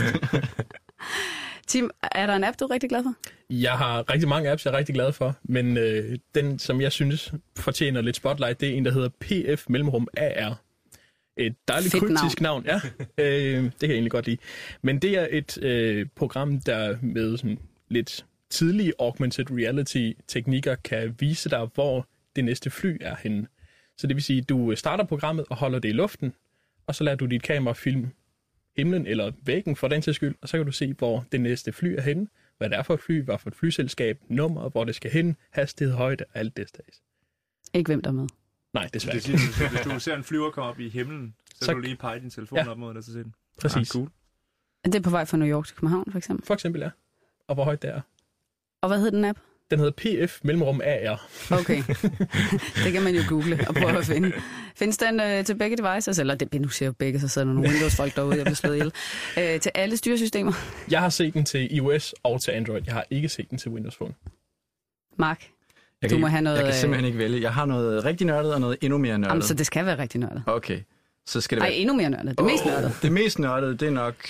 S4: Tim, er der en app, du er rigtig glad for?
S7: Jeg har rigtig mange apps, jeg er rigtig glad for, men den, som jeg synes fortjener lidt spotlight, det er en, der hedder PF-AR. Et dejligt kryptisk navn. Ja, det kan jeg egentlig godt lide. Men det er et program, der med sådan lidt tidlige augmented reality-teknikker kan vise dig, hvor det næste fly er henne. Så det vil sige, at du starter programmet og holder det i luften, og så lader du dit kamera filme himlen eller væggen for den til skyld, og så kan du se, hvor det næste fly er henne, hvad det er for et fly, hvad for et flyselskab, nummer, hvor det skal hen, hastighed, højde, alt det stads.
S4: Ikke hvem der er med.
S7: Nej, desværre ikke.
S8: Hvis du ser en flyver komme op i himlen, så kan du lige pege din telefon op mod dig, så ser den.
S7: Præcis.
S8: Cool.
S4: Det er på vej fra New York til København, for eksempel?
S7: For eksempel, ja. Og hvor højt det er.
S4: Og hvad hedder den app?
S7: Den hedder PF-AR. Okay.
S4: Det kan man jo google og prøve at finde. Findes den til begge devices? Eller det, nu ser jo begge, så sidder der nogle Windows-folk derude, jeg bliver slået ihjel. Til alle styresystemer?
S7: Jeg har set den til iOS og til Android. Jeg har ikke set den til Windows Phone.
S4: Mark, du må have noget...
S6: Jeg kan simpelthen ikke vælge. Jeg har noget rigtig nørdet og noget endnu mere nørdet.
S4: Jamen, så det skal være rigtig nørdet.
S6: Okay. Så skal det være...
S4: endnu mere nørdet. Det mest nørdet.
S6: Det mest nørdet, det er nok...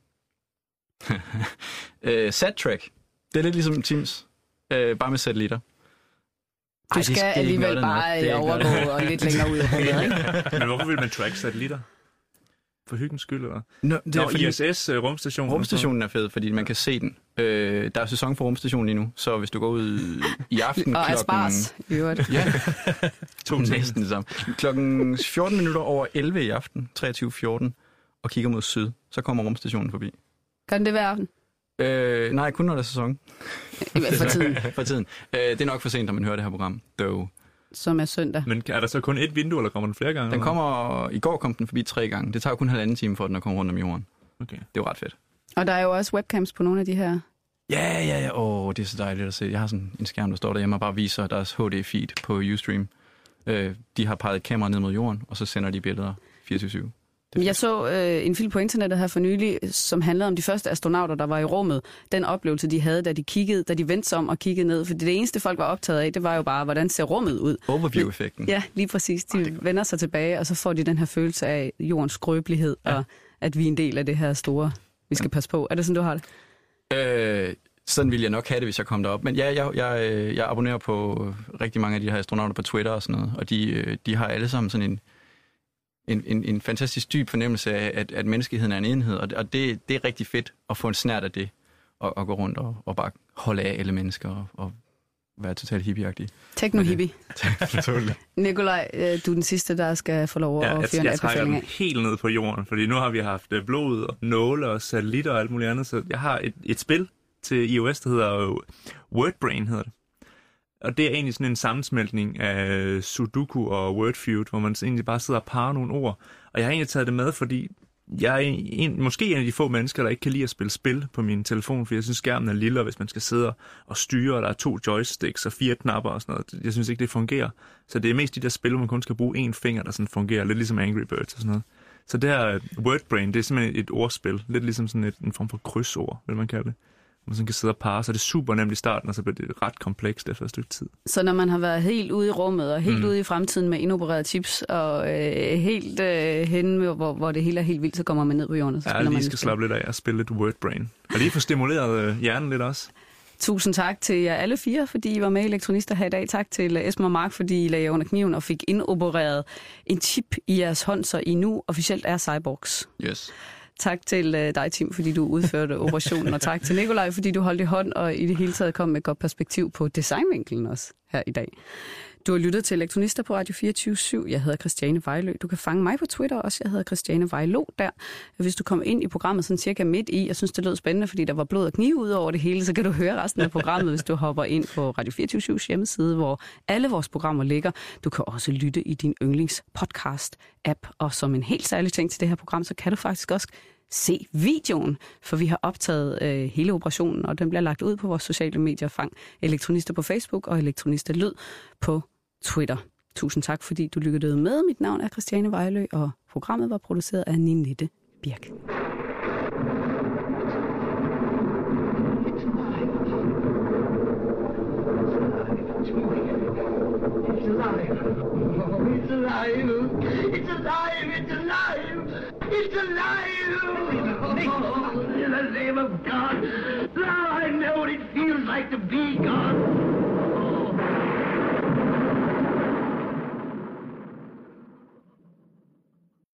S6: SatTrack. Det er lidt ligesom Teams. Bare med satellitter.
S4: Du skal alligevel bare overgå og lidt længere ud af rummet, ikke?
S8: Men hvorfor vil man track satellitter? For hyggens skyld, eller? ISS, rumstationen.
S6: Rumstationen er fed, fordi man kan se den. Der er sæson for rumstationen lige nu, så hvis du går ud i aften
S4: og Aspars, i øvrigt.
S6: Ja, næsten det samme. Klokken 14 minutter over 11 i aften, 23.14, og kigger mod syd, så kommer rumstationen forbi.
S4: Kan det være aften?
S6: Nej, kun når der er sæson.
S4: For tiden.
S6: For tiden. Det er nok for sent, når man hører det her program.
S4: Som er søndag.
S8: Men er der så kun et vindue, eller kommer den flere gange?
S6: I går kom den forbi 3 gange. Det tager kun 1,5 time for den at komme rundt om jorden.
S8: Okay.
S6: Det er jo ret fedt.
S4: Og der er jo også webcams på nogle af de her.
S6: Ja. Det er så dejligt at se. Jeg har sådan en skærm, der står derhjemme og bare viser deres HD-feed på Ustream. De har peget kameraet ned mod jorden, og så sender de billeder 24/7.
S4: Jeg så en film på internettet her for nylig, som handlede om de første astronauter, der var i rummet. Den oplevelse, de havde, da de vendte sig om og kiggede ned. For det eneste, folk var optaget af, det var jo bare, hvordan ser rummet ud.
S6: Overview-effekten.
S4: Ja, lige præcis. De vender sig tilbage, og så får de den her følelse af jordens skrøbelighed, og at vi er en del af det her store, vi skal passe på. Er det sådan, du har det?
S6: Sådan ville jeg nok have det, hvis jeg kom derop. Men ja, jeg abonnerer på rigtig mange af de her astronauter på Twitter og sådan noget, og de har alle sammen sådan en fantastisk dyb fornemmelse af, at menneskeheden er en enhed, og det er rigtig fedt at få en snært af det, og gå rundt og bare holde af alle mennesker og være totalt hippieagtig.
S4: Techno-hippie. Nikolaj, du er den sidste, der skal få lov at fyre en anbefaling af.
S8: Jeg trækker den helt ned på jorden, fordi nu har vi haft blod og nåle og satellitter og alt muligt andet, så jeg har et spil til iOS, der hedder Wordbrain, hedder det. Og det er egentlig sådan en sammensmeltning af Sudoku og Wordfeud, hvor man egentlig bare sidder og parer nogle ord. Og jeg har egentlig taget det med, fordi jeg er måske en af de få mennesker, der ikke kan lide at spille spil på min telefon, for jeg synes, skærmen er lille, hvis man skal sidde og styre, og der er 2 joysticks og 4 knapper og sådan noget. Jeg synes ikke, det fungerer. Så det er mest de der spil, hvor man kun skal bruge 1 finger, der sådan fungerer. Lidt ligesom Angry Birds og sådan noget. Så det her Wordbrain, det er simpelthen et ordspil. Lidt ligesom sådan en form for krydsord, vil man kalde det. Man sådan kan sidde og parre, så er det super nemt i starten, og så bliver det ret komplekst efter et stykke tid.
S4: Så når man har været helt ude i rummet, og helt ude i fremtiden med indopererede chips, og helt henne, hvor det hele er helt vildt, så kommer man ned på jorden, og så spiller man.
S8: Ja, lige skal slappe lidt af og spille lidt Wordbrain. Og lige få stimuleret hjernen lidt også.
S4: Tusind tak til jer alle 4, fordi I var med i Elektronister her i dag. Tak til Esben og Mark, fordi I lagde under kniven og fik indopereret en chip i jeres hånd, så I nu officielt er cyborgs.
S6: Yes.
S4: Tak til dig, Tim, fordi du udførte operationen, og tak til Nikolaj, fordi du holdt i hånd og i det hele taget kom med et godt perspektiv på designvinkelen også her i dag. Du har lyttet til Elektronister på Radio 24/7. Jeg hedder Christiane Vejlø. Du kan fange mig på Twitter også. Jeg hedder Christiane Vejlø der. Hvis du kommer ind i programmet sådan cirka midt i, jeg synes, det lød spændende, fordi der var blod og knive ud over det hele, så kan du høre resten af programmet, hvis du hopper ind på Radio 24/7's hjemmeside, hvor alle vores programmer ligger. Du kan også lytte i din yndlings podcast-app. Og som en helt særlig ting til det her program, så kan du faktisk også se videoen, for vi har optaget hele operationen, og den bliver lagt ud på vores sociale medier. Fang Elektronister på Facebook og Elektronister Lyd på Twitter. Tusind tak, fordi du lyttede med. Mit navn er Christiane Vejlø, og programmet var produceret af Ninette Birk.
S3: It's alive. It's alive. It's alive. It's alive. It's alive. Oh, in the name of God. Now I know what it feels like to be God.